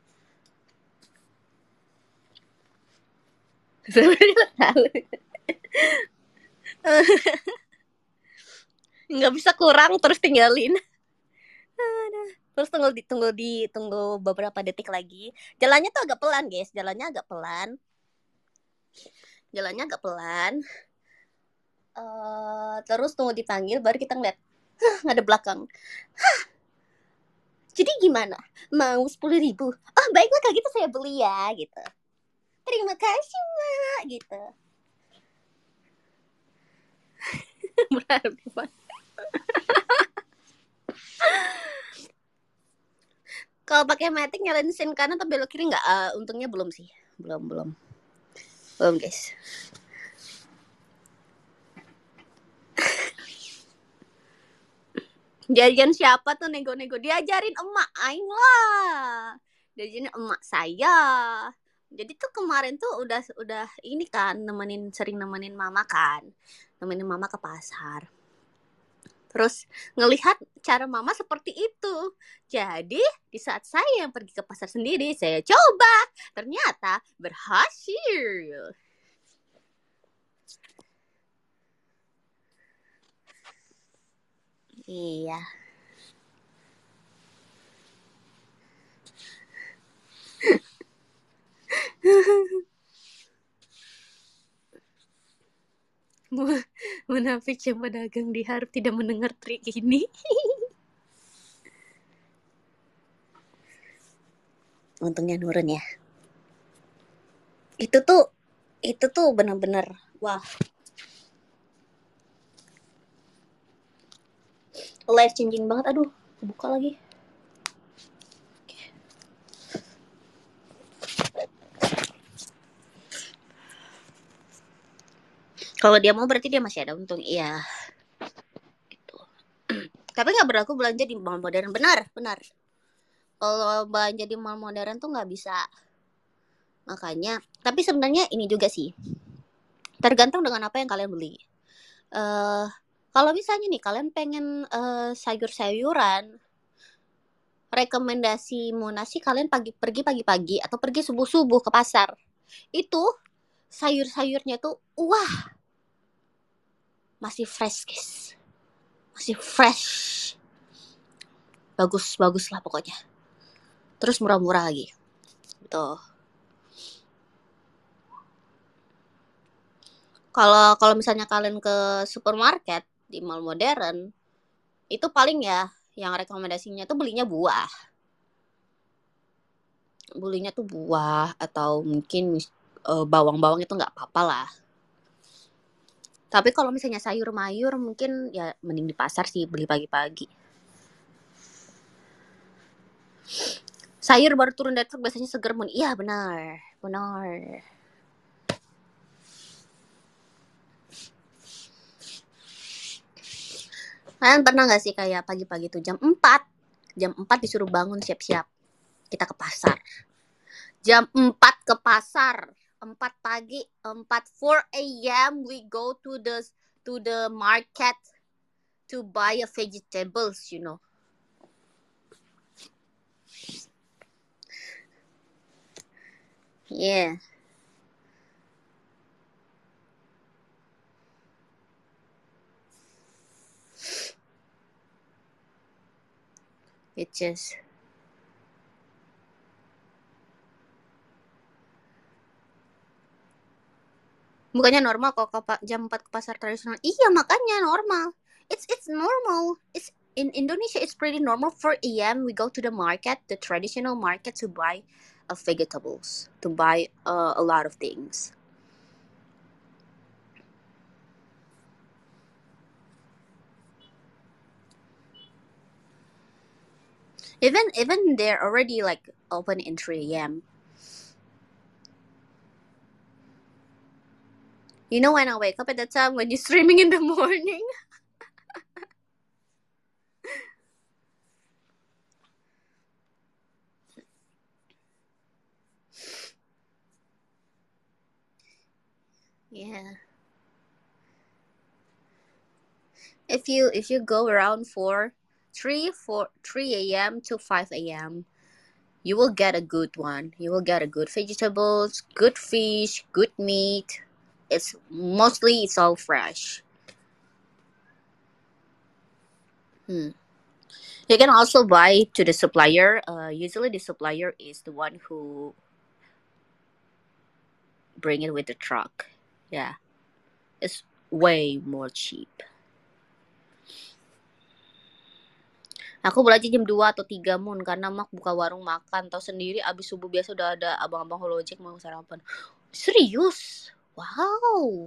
Nggak bisa kurang, terus tinggalin. Terus tunggu beberapa detik lagi. Jalannya tuh agak pelan guys, jalannya agak pelan. Terus tunggu dipanggil, baru kita ngeliat ada belakang. Jadi gimana? Mau 10.000? Oh baiklah, kalau gitu saya beli ya gitu. Terima kasih Mak gitu. Berarti Pak. Kalau pakai matic nyalain sen kanan atau belok kiri nggak? Untungnya belum sih, belum guys. Jajan siapa tuh nego-nego? Diajarin emak aing lah. Diajarin emak saya. Jadi tuh kemarin tuh udah ini kan, sering nemenin mama kan. Nemenin mama ke pasar. Terus ngelihat cara mama seperti itu. Jadi di saat saya yang pergi ke pasar sendiri, saya coba. Ternyata berhasil. Iya. Munafik yang pedagang diharap tidak mendengar trik ini. Untungnya nurun ya. Itu tuh benar-benar wah, life changing banget. Aduh, buka lagi. Kalau dia mau berarti dia masih ada untung. Iya, gitu. Tapi nggak berlaku belanja di mall modern. Benar, benar. Kalau belanja di mall modern tuh nggak bisa. Makanya, tapi sebenarnya ini juga sih. Tergantung dengan apa yang kalian beli. Eh kalau misalnya nih kalian pengen sayur-sayuran, rekomendasi Muna sih kalian pergi pagi-pagi atau pergi subuh-subuh ke pasar. Itu sayur-sayurnya tuh wah, masih fresh, guys. Masih fresh. Bagus-bagus lah pokoknya. Terus murah-murah lagi. Tuh. Kalau misalnya kalian ke supermarket di mall modern, itu paling ya yang rekomendasinya tuh belinya tuh buah atau mungkin bawang-bawang itu nggak apa-apa lah. Tapi kalau misalnya sayur mayur mungkin ya mending di pasar sih beli pagi-pagi. Sayur baru turun dari truk biasanya seger mun. Iya benar, benar. Kalian pernah nggak sih kayak pagi-pagi tuh jam 4 disuruh bangun siap-siap kita ke pasar. Jam 4 ke pasar. 4 pagi, 4 a.m. we go to the market to buy a vegetables, you know. Yeah. It just bukannya normal kok jam 4 ke pasar tradisional. Iya, makanya normal. It's normal. It's in Indonesia it's pretty normal. 4 a.m. we go to the market, the traditional market to buy vegetables, to buy a lot of things. Even they're already like open in 3 a.m. You know when I wake up at that time when you're streaming in the morning. Yeah. If you go around 3 a.m. to 5 a.m., you will get a good one. You will get a good vegetables, good fish, good meat. It's all fresh. Hmm. You can also buy to the supplier. Usually the supplier is the one who bring it with the truck. Yeah, it's way more cheap. Aku belanja jam 2 atau 3 mun karena mak buka warung makan. Tahu sendiri abis subuh biasa udah ada abang-abang holojek mau sarapan. Serius? Wow.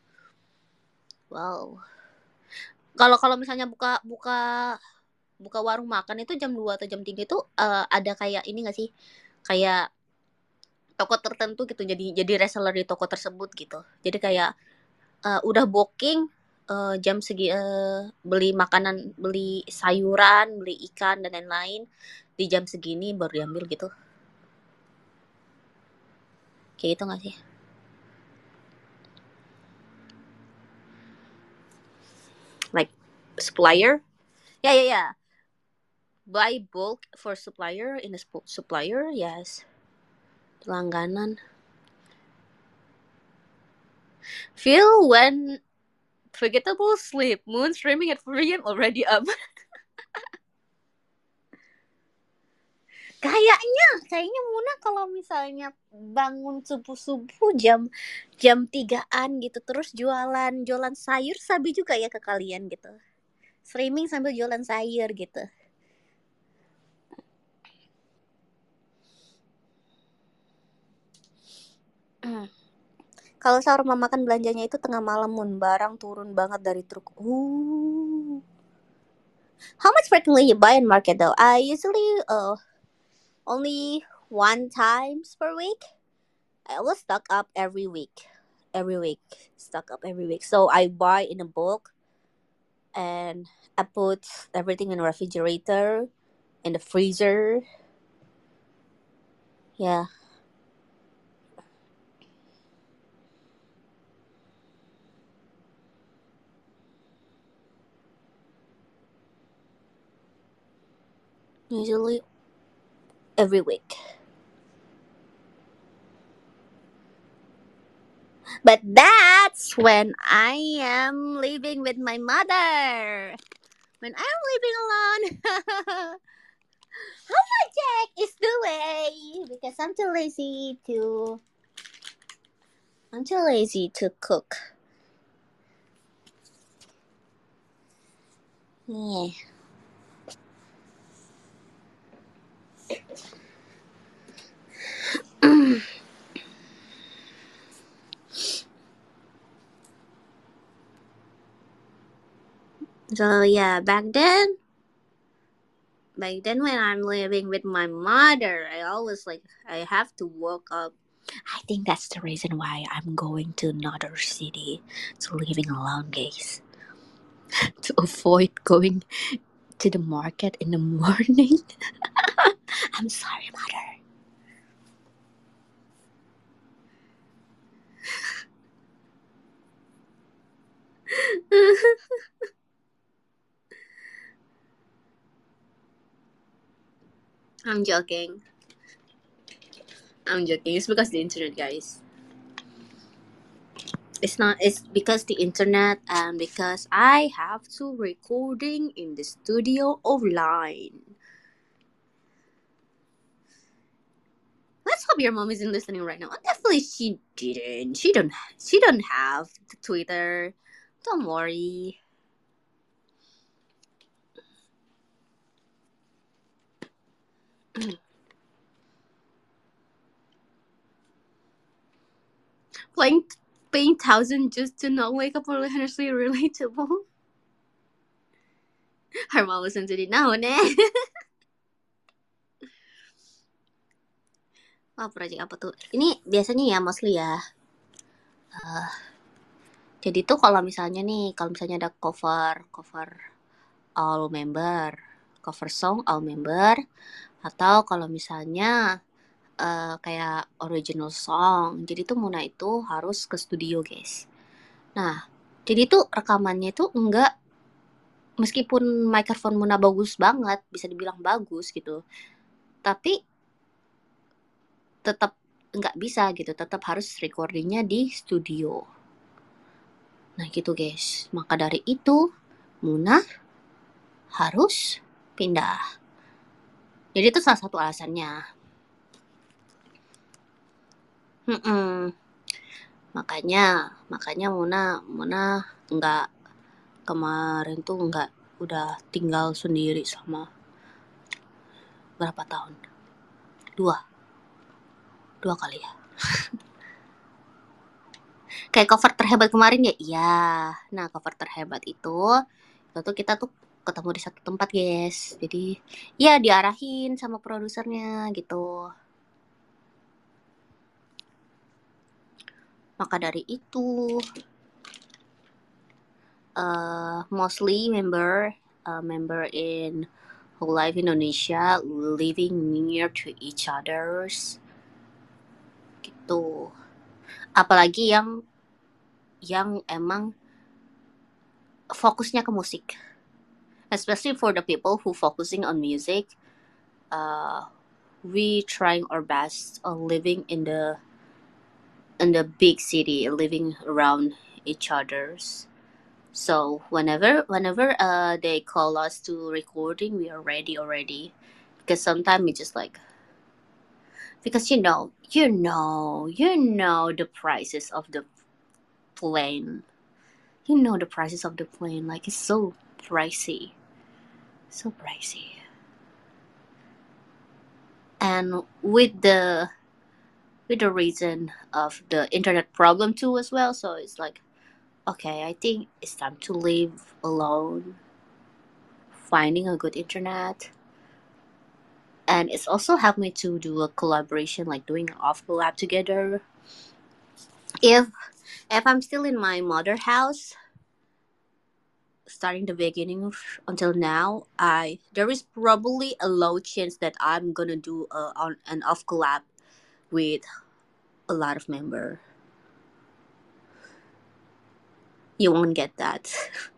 Wow. Kalau kalau misalnya buka buka buka warung makan itu jam 2 atau jam 3 itu ada kayak ini nggak sih? Kayak toko tertentu gitu. Jadi reseller di toko tersebut gitu. Jadi kayak udah booking jam segi beli makanan, beli sayuran, beli ikan dan lain-lain di jam segini baru diambil gitu. Kayak gitu nggak sih? Like supplier? Ya ya ya. Buy bulk for supplier in a supplier, yes. Langganan. Feel when forgettable sleep. Moon streaming at 4 a.m. already up. Kayaknya Muna kalau misalnya bangun subuh-subuh jam 3-an gitu terus jualan sayur sabi juga ya ke kalian gitu. Streaming sambil jualan sayur gitu. Kalau sahur mama kan belanjanya itu tengah malam mun barang turun banget dari truk. How much frequently you buy in market though? I usually only one times per week. I always stock up every week. every week, stock up every week. So I buy in a bulk, and I put everything in the refrigerator, in the freezer. Yeah, usually every week. But that's when I am living with my mother. When I'm living alone, how my Jack is the way because I'm too lazy to cook. Yeah. So yeah, back then when I'm living with my mother, I always like I have to wake up. I think that's the reason why I'm going to another city to living alone, guys. To avoid going to the market in the morning. I'm sorry, mother. I'm joking. I'm joking. It's because the internet, guys. It's not. It's because the internet and because I have to recording in the studio offline. Let's hope your mom isn't listening right now. Definitely she didn't. She don't have the Twitter. Don't worry. Playing paying thousand just to not wake up early, honestly relatable. Her mom listens to it now, ne? Wah, project apa tuh? Ini biasanya ya mostly ya. Jadi tuh kalau misalnya ada cover all member, cover song all member, atau kalau misalnya kayak original song. Jadi tuh Muna itu harus ke studio, guys. Nah, jadi tuh rekamannya tuh enggak, meskipun mikrofon Muna bagus banget, bisa dibilang bagus gitu, tapi tetap nggak bisa gitu, tetap harus recordingnya di studio. Nah gitu guys, maka dari itu Muna harus pindah. Jadi itu salah satu alasannya. Mm-mm. Makanya Muna nggak, kemarin tuh nggak, udah tinggal sendiri sama berapa tahun, dua kali ya, kayak cover terhebat kemarin ya. Iya, nah cover terhebat itu kita tuh ketemu di satu tempat guys, jadi ya diarahin sama produsernya gitu. Maka dari itu mostly member in Whole Life Indonesia living near to each others gitu. Apalagi yang emang fokusnya ke musik, especially for the people who focusing on music. We trying our best living in the big city, living around each others. So whenever they call us to recording, we are ready already. Because sometimes we just like, because you know the prices of the plane. You know the prices of the plane, like it's so pricey, so pricey. And with the reason of the internet problem too as well, so it's like, okay, I think it's time to live alone, finding a good internet. And it's also helped me to do a collaboration, like doing an off collab together. If If I'm still in my mother house, starting the beginning until now, I there is probably a low chance that I'm gonna do on an off collab with a lot of member. You won't get that.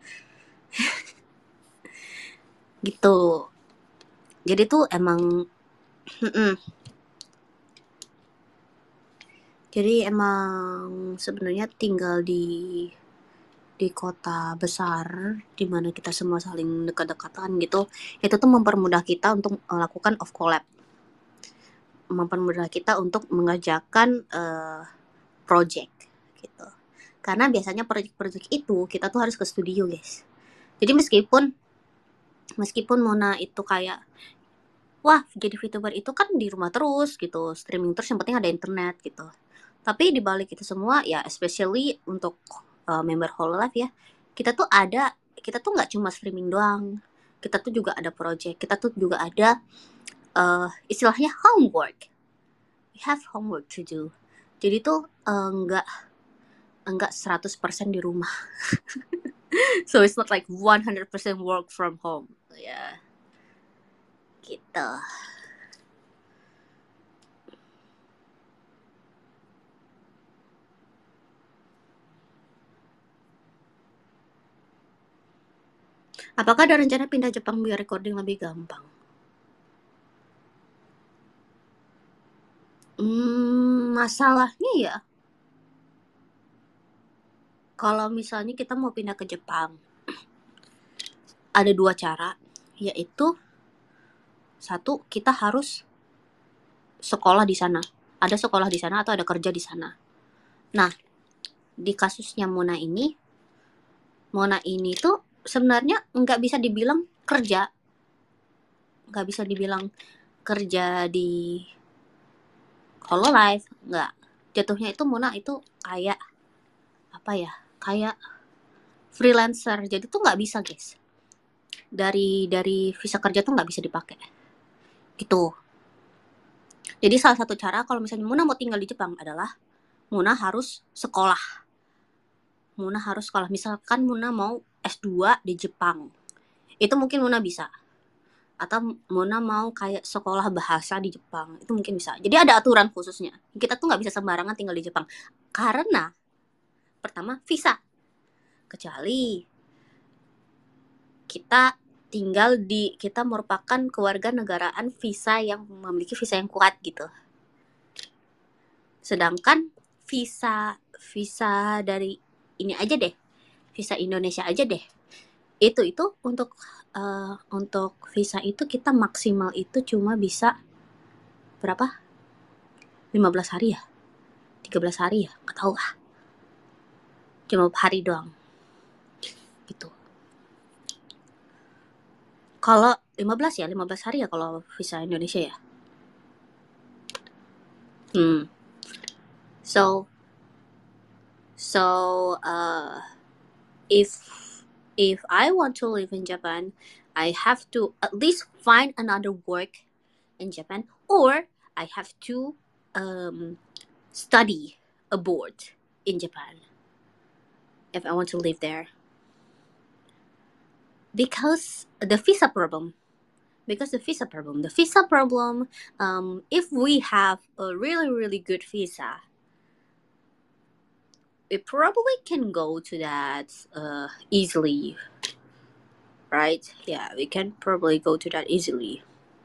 Gitu. Jadi tuh emang jadi emang sebenarnya tinggal di kota besar di mana kita semua saling dekat-dekatan gitu, itu tuh mempermudah kita untuk melakukan off collab, mempermudah kita untuk mengerjakan project gitu. Karena biasanya project-project itu kita tuh harus ke studio guys. Jadi meskipun Mona itu kayak wah jadi VTuber itu kan di rumah terus gitu, streaming terus, yang penting ada internet gitu. Tapi dibalik itu semua ya, especially untuk member Hololive ya, kita tuh nggak cuma streaming doang, kita tuh juga ada project, kita tuh juga ada istilahnya homework. We have homework to do. Jadi tuh enggak 100% di rumah. So it's not like 100% work from home. Ya, yeah. Gitu. Apakah ada rencana pindah Jepang biar recording lebih gampang? Masalahnya ya, kalau misalnya kita mau pindah ke Jepang, ada dua cara, yaitu satu, kita harus sekolah di sana. Ada sekolah di sana atau ada kerja di sana. Nah, di kasusnya Mona ini tuh sebenarnya nggak bisa dibilang kerja. Nggak bisa dibilang kerja di Hololive, nggak. Jatuhnya itu Mona itu kayak apa ya? Kayak freelancer. Jadi tuh nggak bisa guys. Dari visa kerja tuh nggak bisa dipakai. Gitu. Jadi salah satu cara kalau misalnya Muna mau tinggal di Jepang adalah Muna harus sekolah. Muna harus sekolah. Misalkan Muna mau S2 di Jepang. Itu mungkin Muna bisa. Atau Muna mau kayak sekolah bahasa di Jepang. Itu mungkin bisa. Jadi ada aturan khususnya. Kita tuh nggak bisa sembarangan tinggal di Jepang. Karena pertama visa. Kecuali kita merupakan keluarga negaraan visa yang memiliki visa yang kuat gitu. Sedangkan visa dari ini aja deh, visa Indonesia aja deh, itu untuk visa itu kita maksimal itu cuma bisa berapa, 15 hari ya, 13 hari ya, nggak tahu lah, cuma hari doang gitu. Kalau 15 hari ya kalau visa Indonesia ya. So if I want to live in Japan, I have to at least find another work in Japan, or I have to study abroad in Japan if I want to live there. Because the visa problem. If we have a really, really good visa, we probably can go to that easily, right? Yeah, we can probably go to that easily.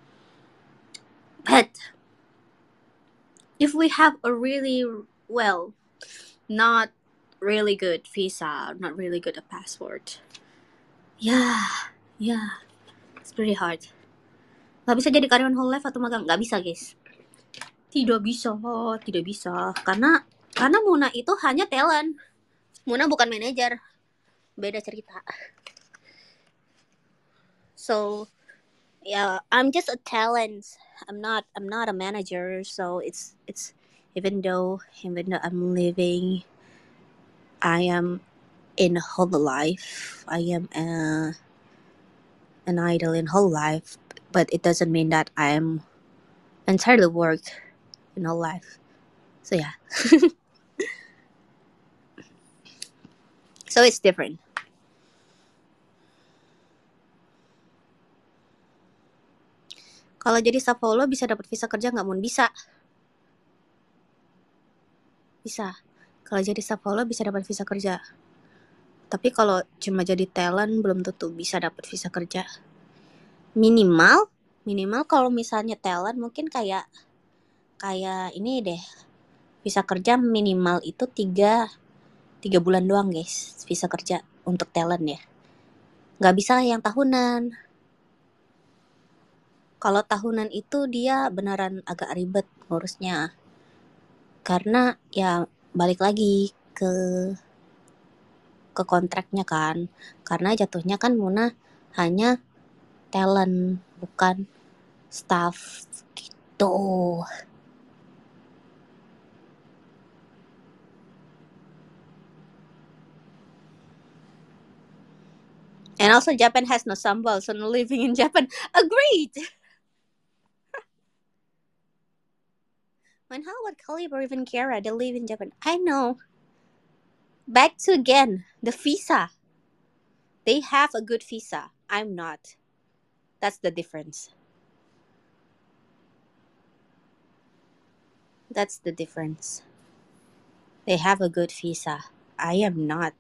But if we have a really, well, not really good visa, not really good a passport, yeah, it's pretty hard. Gak bisa jadi karyawan whole life atau magang, gak bisa guys. Tidak bisa. Karena Muna itu hanya talent. Muna bukan manajer, beda cerita. So yeah, I'm just a talent. I'm not a manager. So it's even though I'm living, I am in whole life. I am an idol in whole life, but it doesn't mean that I'm entirely work in whole life. So yeah. So it's different. Kalau jadi staff follow bisa dapat visa kerja nggak, Mun? Bisa. Bisa. Kalau jadi staff follow bisa dapat visa kerja. Tapi kalau cuma jadi talent belum tentu bisa dapat visa kerja. Minimal kalau misalnya talent mungkin kayak ini deh. Visa kerja minimal itu 3 bulan doang, guys. Visa kerja untuk talent ya. Nggak bisa yang tahunan. Kalau tahunan itu dia beneran agak ribet ngurusnya. Karena ya balik lagi ke kontraknya kan. Karena jatuhnya kan Muna hanya talent, bukan staff gitu. And also Japan has no sambal, so no living in Japan. Agreed! When how about Caleb or even Kara, they live in Japan. I know. Back to again, the visa. They have a good visa. I'm not. That's the difference. That's the difference. They have a good visa. I am not.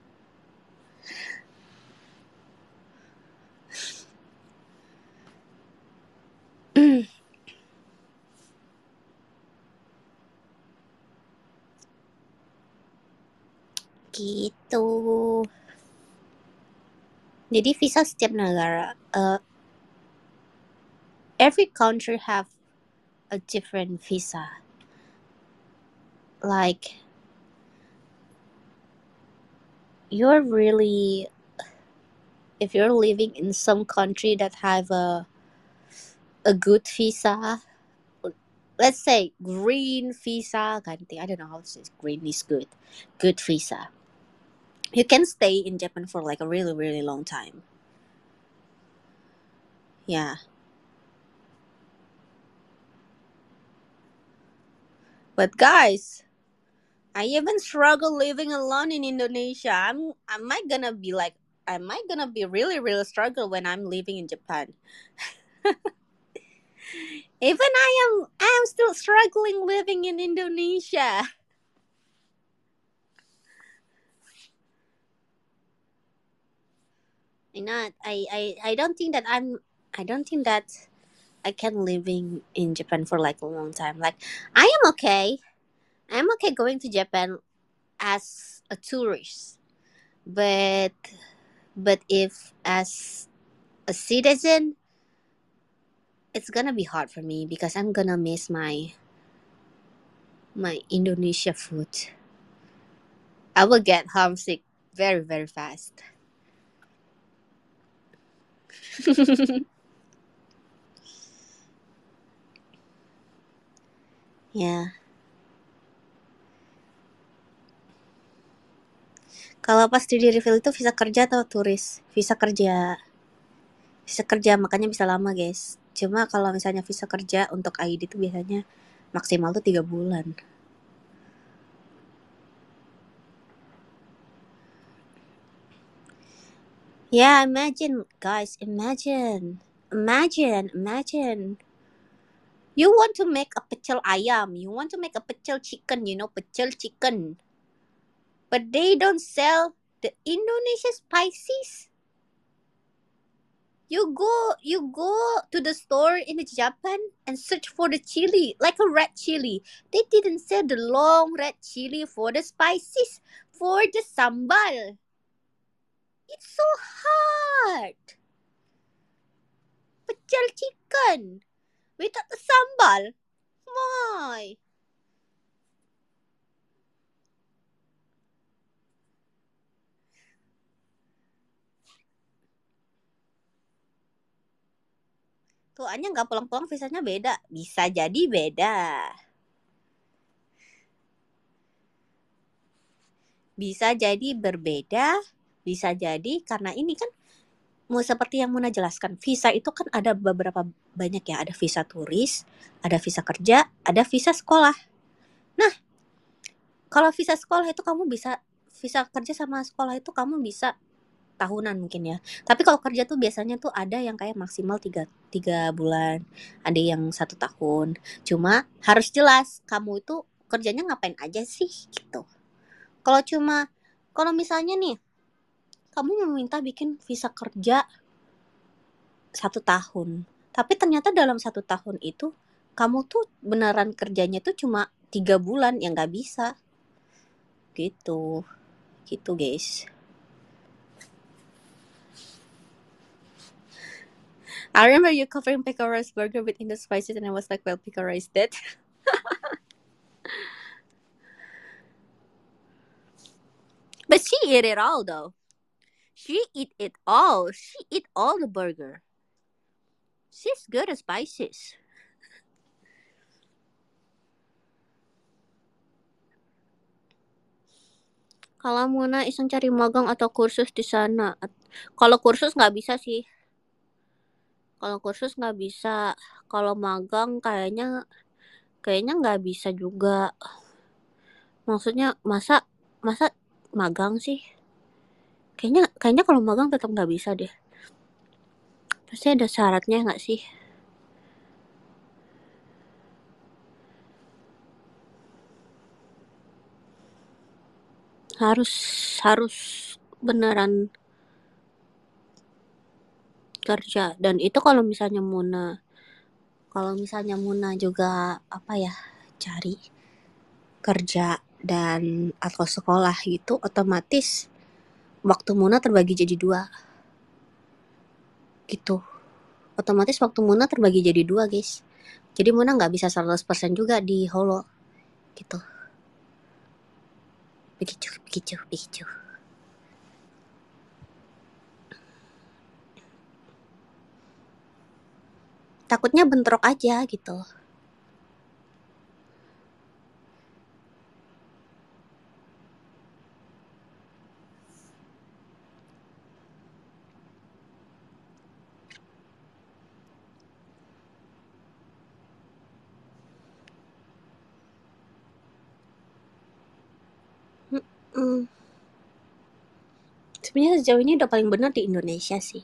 Gitu. Jadi visa setiap negara, every country have a different visa. Like, you're really, if you're living in some country that have a good visa, let's say green visa, I don't know how to say green is good visa. You can stay in Japan for like a really, really long time. Yeah. But guys, I even struggle living alone in Indonesia. Am I gonna be really, really struggle when I'm living in Japan? Even I am still struggling living in Indonesia. I don't think that I can living in Japan for like a long time. Like, I am okay. I'm okay going to Japan as a tourist. But if as a citizen, it's gonna be hard for me because I'm gonna miss my Indonesia food. I will get homesick very, very fast. Ya. Kalau pas di refill itu visa kerja atau turis? Visa kerja. Visa kerja, makanya bisa lama, guys. Cuma kalau misalnya visa kerja untuk ID itu biasanya maksimal tuh 3 bulan. Yeah, imagine, guys, imagine. You want to make a pecel ayam, you want to make a pecel chicken, pecel chicken. But they don't sell the Indonesia spices. You go to the store in Japan and search for the chili, like a red chili. They didn't sell the long red chili for the spices, for the sambal. It's so hard. Pecel chicken without the sambal. Why? Tuannya nggak pulang-pulang visanya beda. Bisa jadi beda. Bisa jadi berbeda. Bisa jadi karena ini kan mau seperti yang Muna jelaskan. Visa itu kan ada beberapa banyak ya. Ada visa turis, ada visa kerja, ada visa sekolah. Nah, kalau visa sekolah itu kamu bisa visa kerja sama sekolah itu kamu bisa tahunan mungkin ya. Tapi kalau kerja tuh biasanya tuh ada yang kayak maksimal tiga bulan, ada yang 1 tahun. Cuma harus jelas kamu itu kerjanya ngapain aja sih gitu. Kalau cuma kalau misalnya nih kamu meminta bikin visa kerja 1 tahun, tapi ternyata dalam 1 tahun itu kamu tuh beneran kerjanya tuh cuma 3 bulan, ya nggak bisa gitu, gitu guys. I remember you covering pickle rice burger with Indo spices, and I was like, well, pickle rice dead. But she ate it all though. She eat it all. She eat all the burger. She's good at spices. Kalau Muna iseng cari magang atau kursus di sana. Kalau kursus nggak bisa sih. Kalau kursus nggak bisa. Kalau magang kayaknya nggak bisa juga. Maksudnya masa masa magang sih? Kayaknya kayaknya kalau magang tetap nggak bisa deh. Pasti ada syaratnya nggak sih? Harus harus beneran kerja. Dan itu kalau misalnya Muna juga apa ya, cari kerja dan atau sekolah gitu, otomatis waktu Muna terbagi jadi dua gitu. Otomatis waktu Muna terbagi jadi dua guys. Jadi Muna nggak bisa 100% juga di Holo gitu. Begitu, begitu, begitu. Takutnya bentrok aja gitu. Hmm. Sebenarnya sejauh ini udah paling benar di Indonesia sih.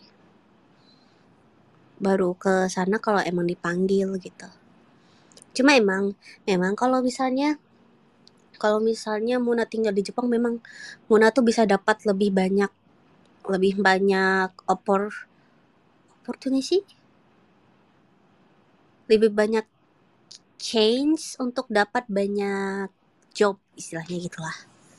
Baru ke sana kalau emang dipanggil gitu. Cuma memang kalau misalnya Muna tinggal di Jepang, memang Muna tuh bisa dapat lebih banyak opportunity, lebih banyak change untuk dapat banyak job, istilahnya gitulah.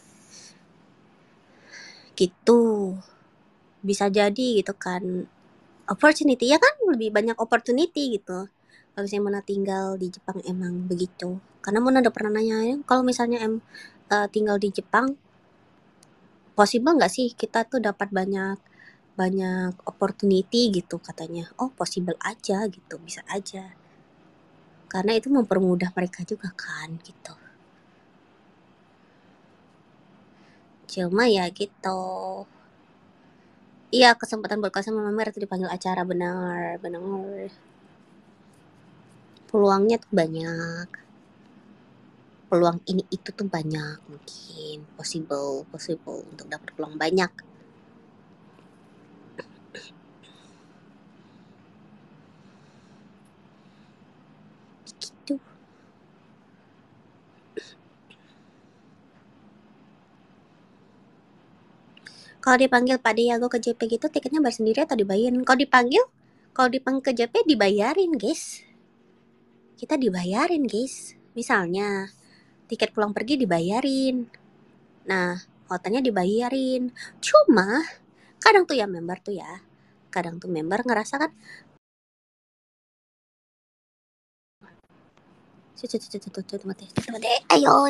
Gitu. Bisa jadi gitu kan. Opportunity ya kan, lebih banyak opportunity gitu. Kalau misalnya Mona tinggal di Jepang emang begitu. Karena Mona udah pernah nanya ya, kalau misalnya tinggal di Jepang, possible nggak sih kita tuh dapat banyak banyak opportunity gitu katanya. Oh possible aja gitu, bisa aja. Karena itu mempermudah mereka juga kan gitu. Cuma ya gitu. Iya, kesempatan buat sama Mamer itu dipanggil acara, benar, benar. Peluangnya tuh banyak. Peluang ini itu tuh banyak, mungkin possible untuk dapat peluang banyak. Gitu. Kalau dipanggil Pak Diago ke JP gitu, tiketnya bayar sendiri atau dibayarin? Kalau dipanggil ke JP dibayarin, guys. Kita dibayarin, guys. Misalnya tiket pulang pergi dibayarin. Nah, hotelnya dibayarin. Cuma kadang tuh ya member tuh ya. Kadang tuh member ngerasa kan, ayo,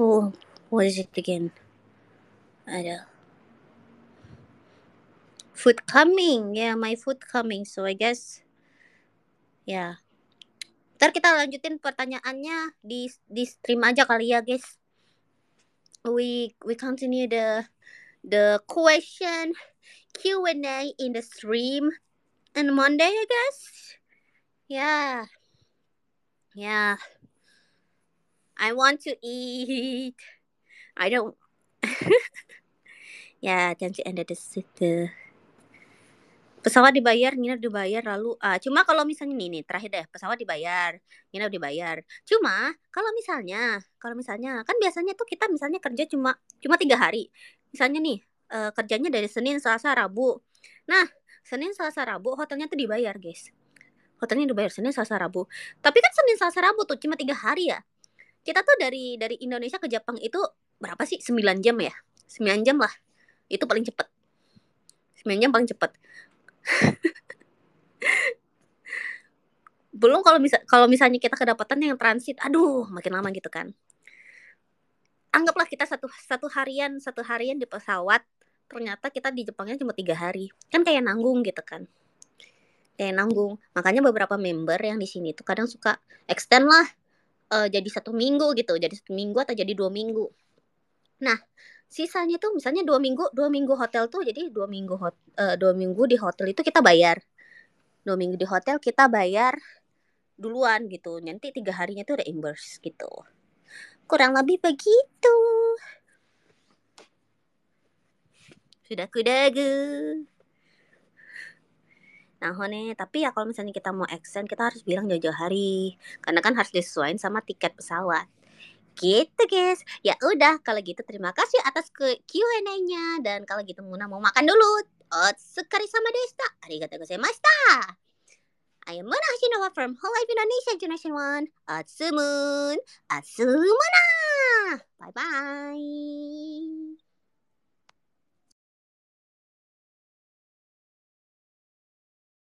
Oh, what is it again? Ada food coming. Yeah, my food coming. So I guess ya. Ntar kita lanjutin pertanyaannya di stream aja kali ya, guys. We continue the question Q&A in the stream on Monday, I guess. Yeah. Yeah. I want to eat. I don't. Ya, dan si Anda the pesawat dibayar, nginep dibayar, lalu cuma kalau misalnya nih terakhir deh, pesawat dibayar, nginep dibayar. Kalau misalnya kan biasanya tuh kita misalnya kerja cuma 3 hari. Misalnya nih kerjanya dari Senin, Selasa, Rabu. Nah, Senin, Selasa, Rabu hotelnya tuh dibayar, guys. Hotelnya dibayar Senin, Selasa, Rabu. Tapi kan Senin, Selasa, Rabu tuh cuma 3 hari ya. Kita tuh dari Indonesia ke Jepang itu berapa sih? 9 jam ya? 9 jam lah. Itu paling cepet. 9 jam paling cepet. Belum kalau misalnya kita kedapatan yang transit, aduh makin lama gitu kan. Anggaplah kita satu harian di pesawat, ternyata kita di Jepangnya cuma 3 hari, kan kayak nanggung gitu kan, kayak nanggung. Makanya beberapa member yang di sini tuh kadang suka extend lah, jadi 1 minggu gitu, jadi 1 minggu atau jadi 2 minggu. Nah sisanya tuh misalnya 2 minggu hotel tuh, jadi 2 minggu di hotel itu kita bayar, 2 minggu di hotel kita bayar duluan gitu, nanti 3 harinya tuh reimburse gitu, kurang lebih begitu. Sudah kudagu. Nah, tapi ya kalau misalnya kita mau extend, kita harus bilang jauh-jauh hari, karena kan harus disesuaikan sama tiket pesawat. Gitu guys. Ya udah, kalau gitu terima kasih atas Q&A-nya, dan kalau gitu Muna mau makan dulu. Otsukari sama desta. Arigatou gozaimashita. I am Muna Hashinawa from Whole Life Indonesia Generation 1. Atsumun. Atsumuna. Bye-bye.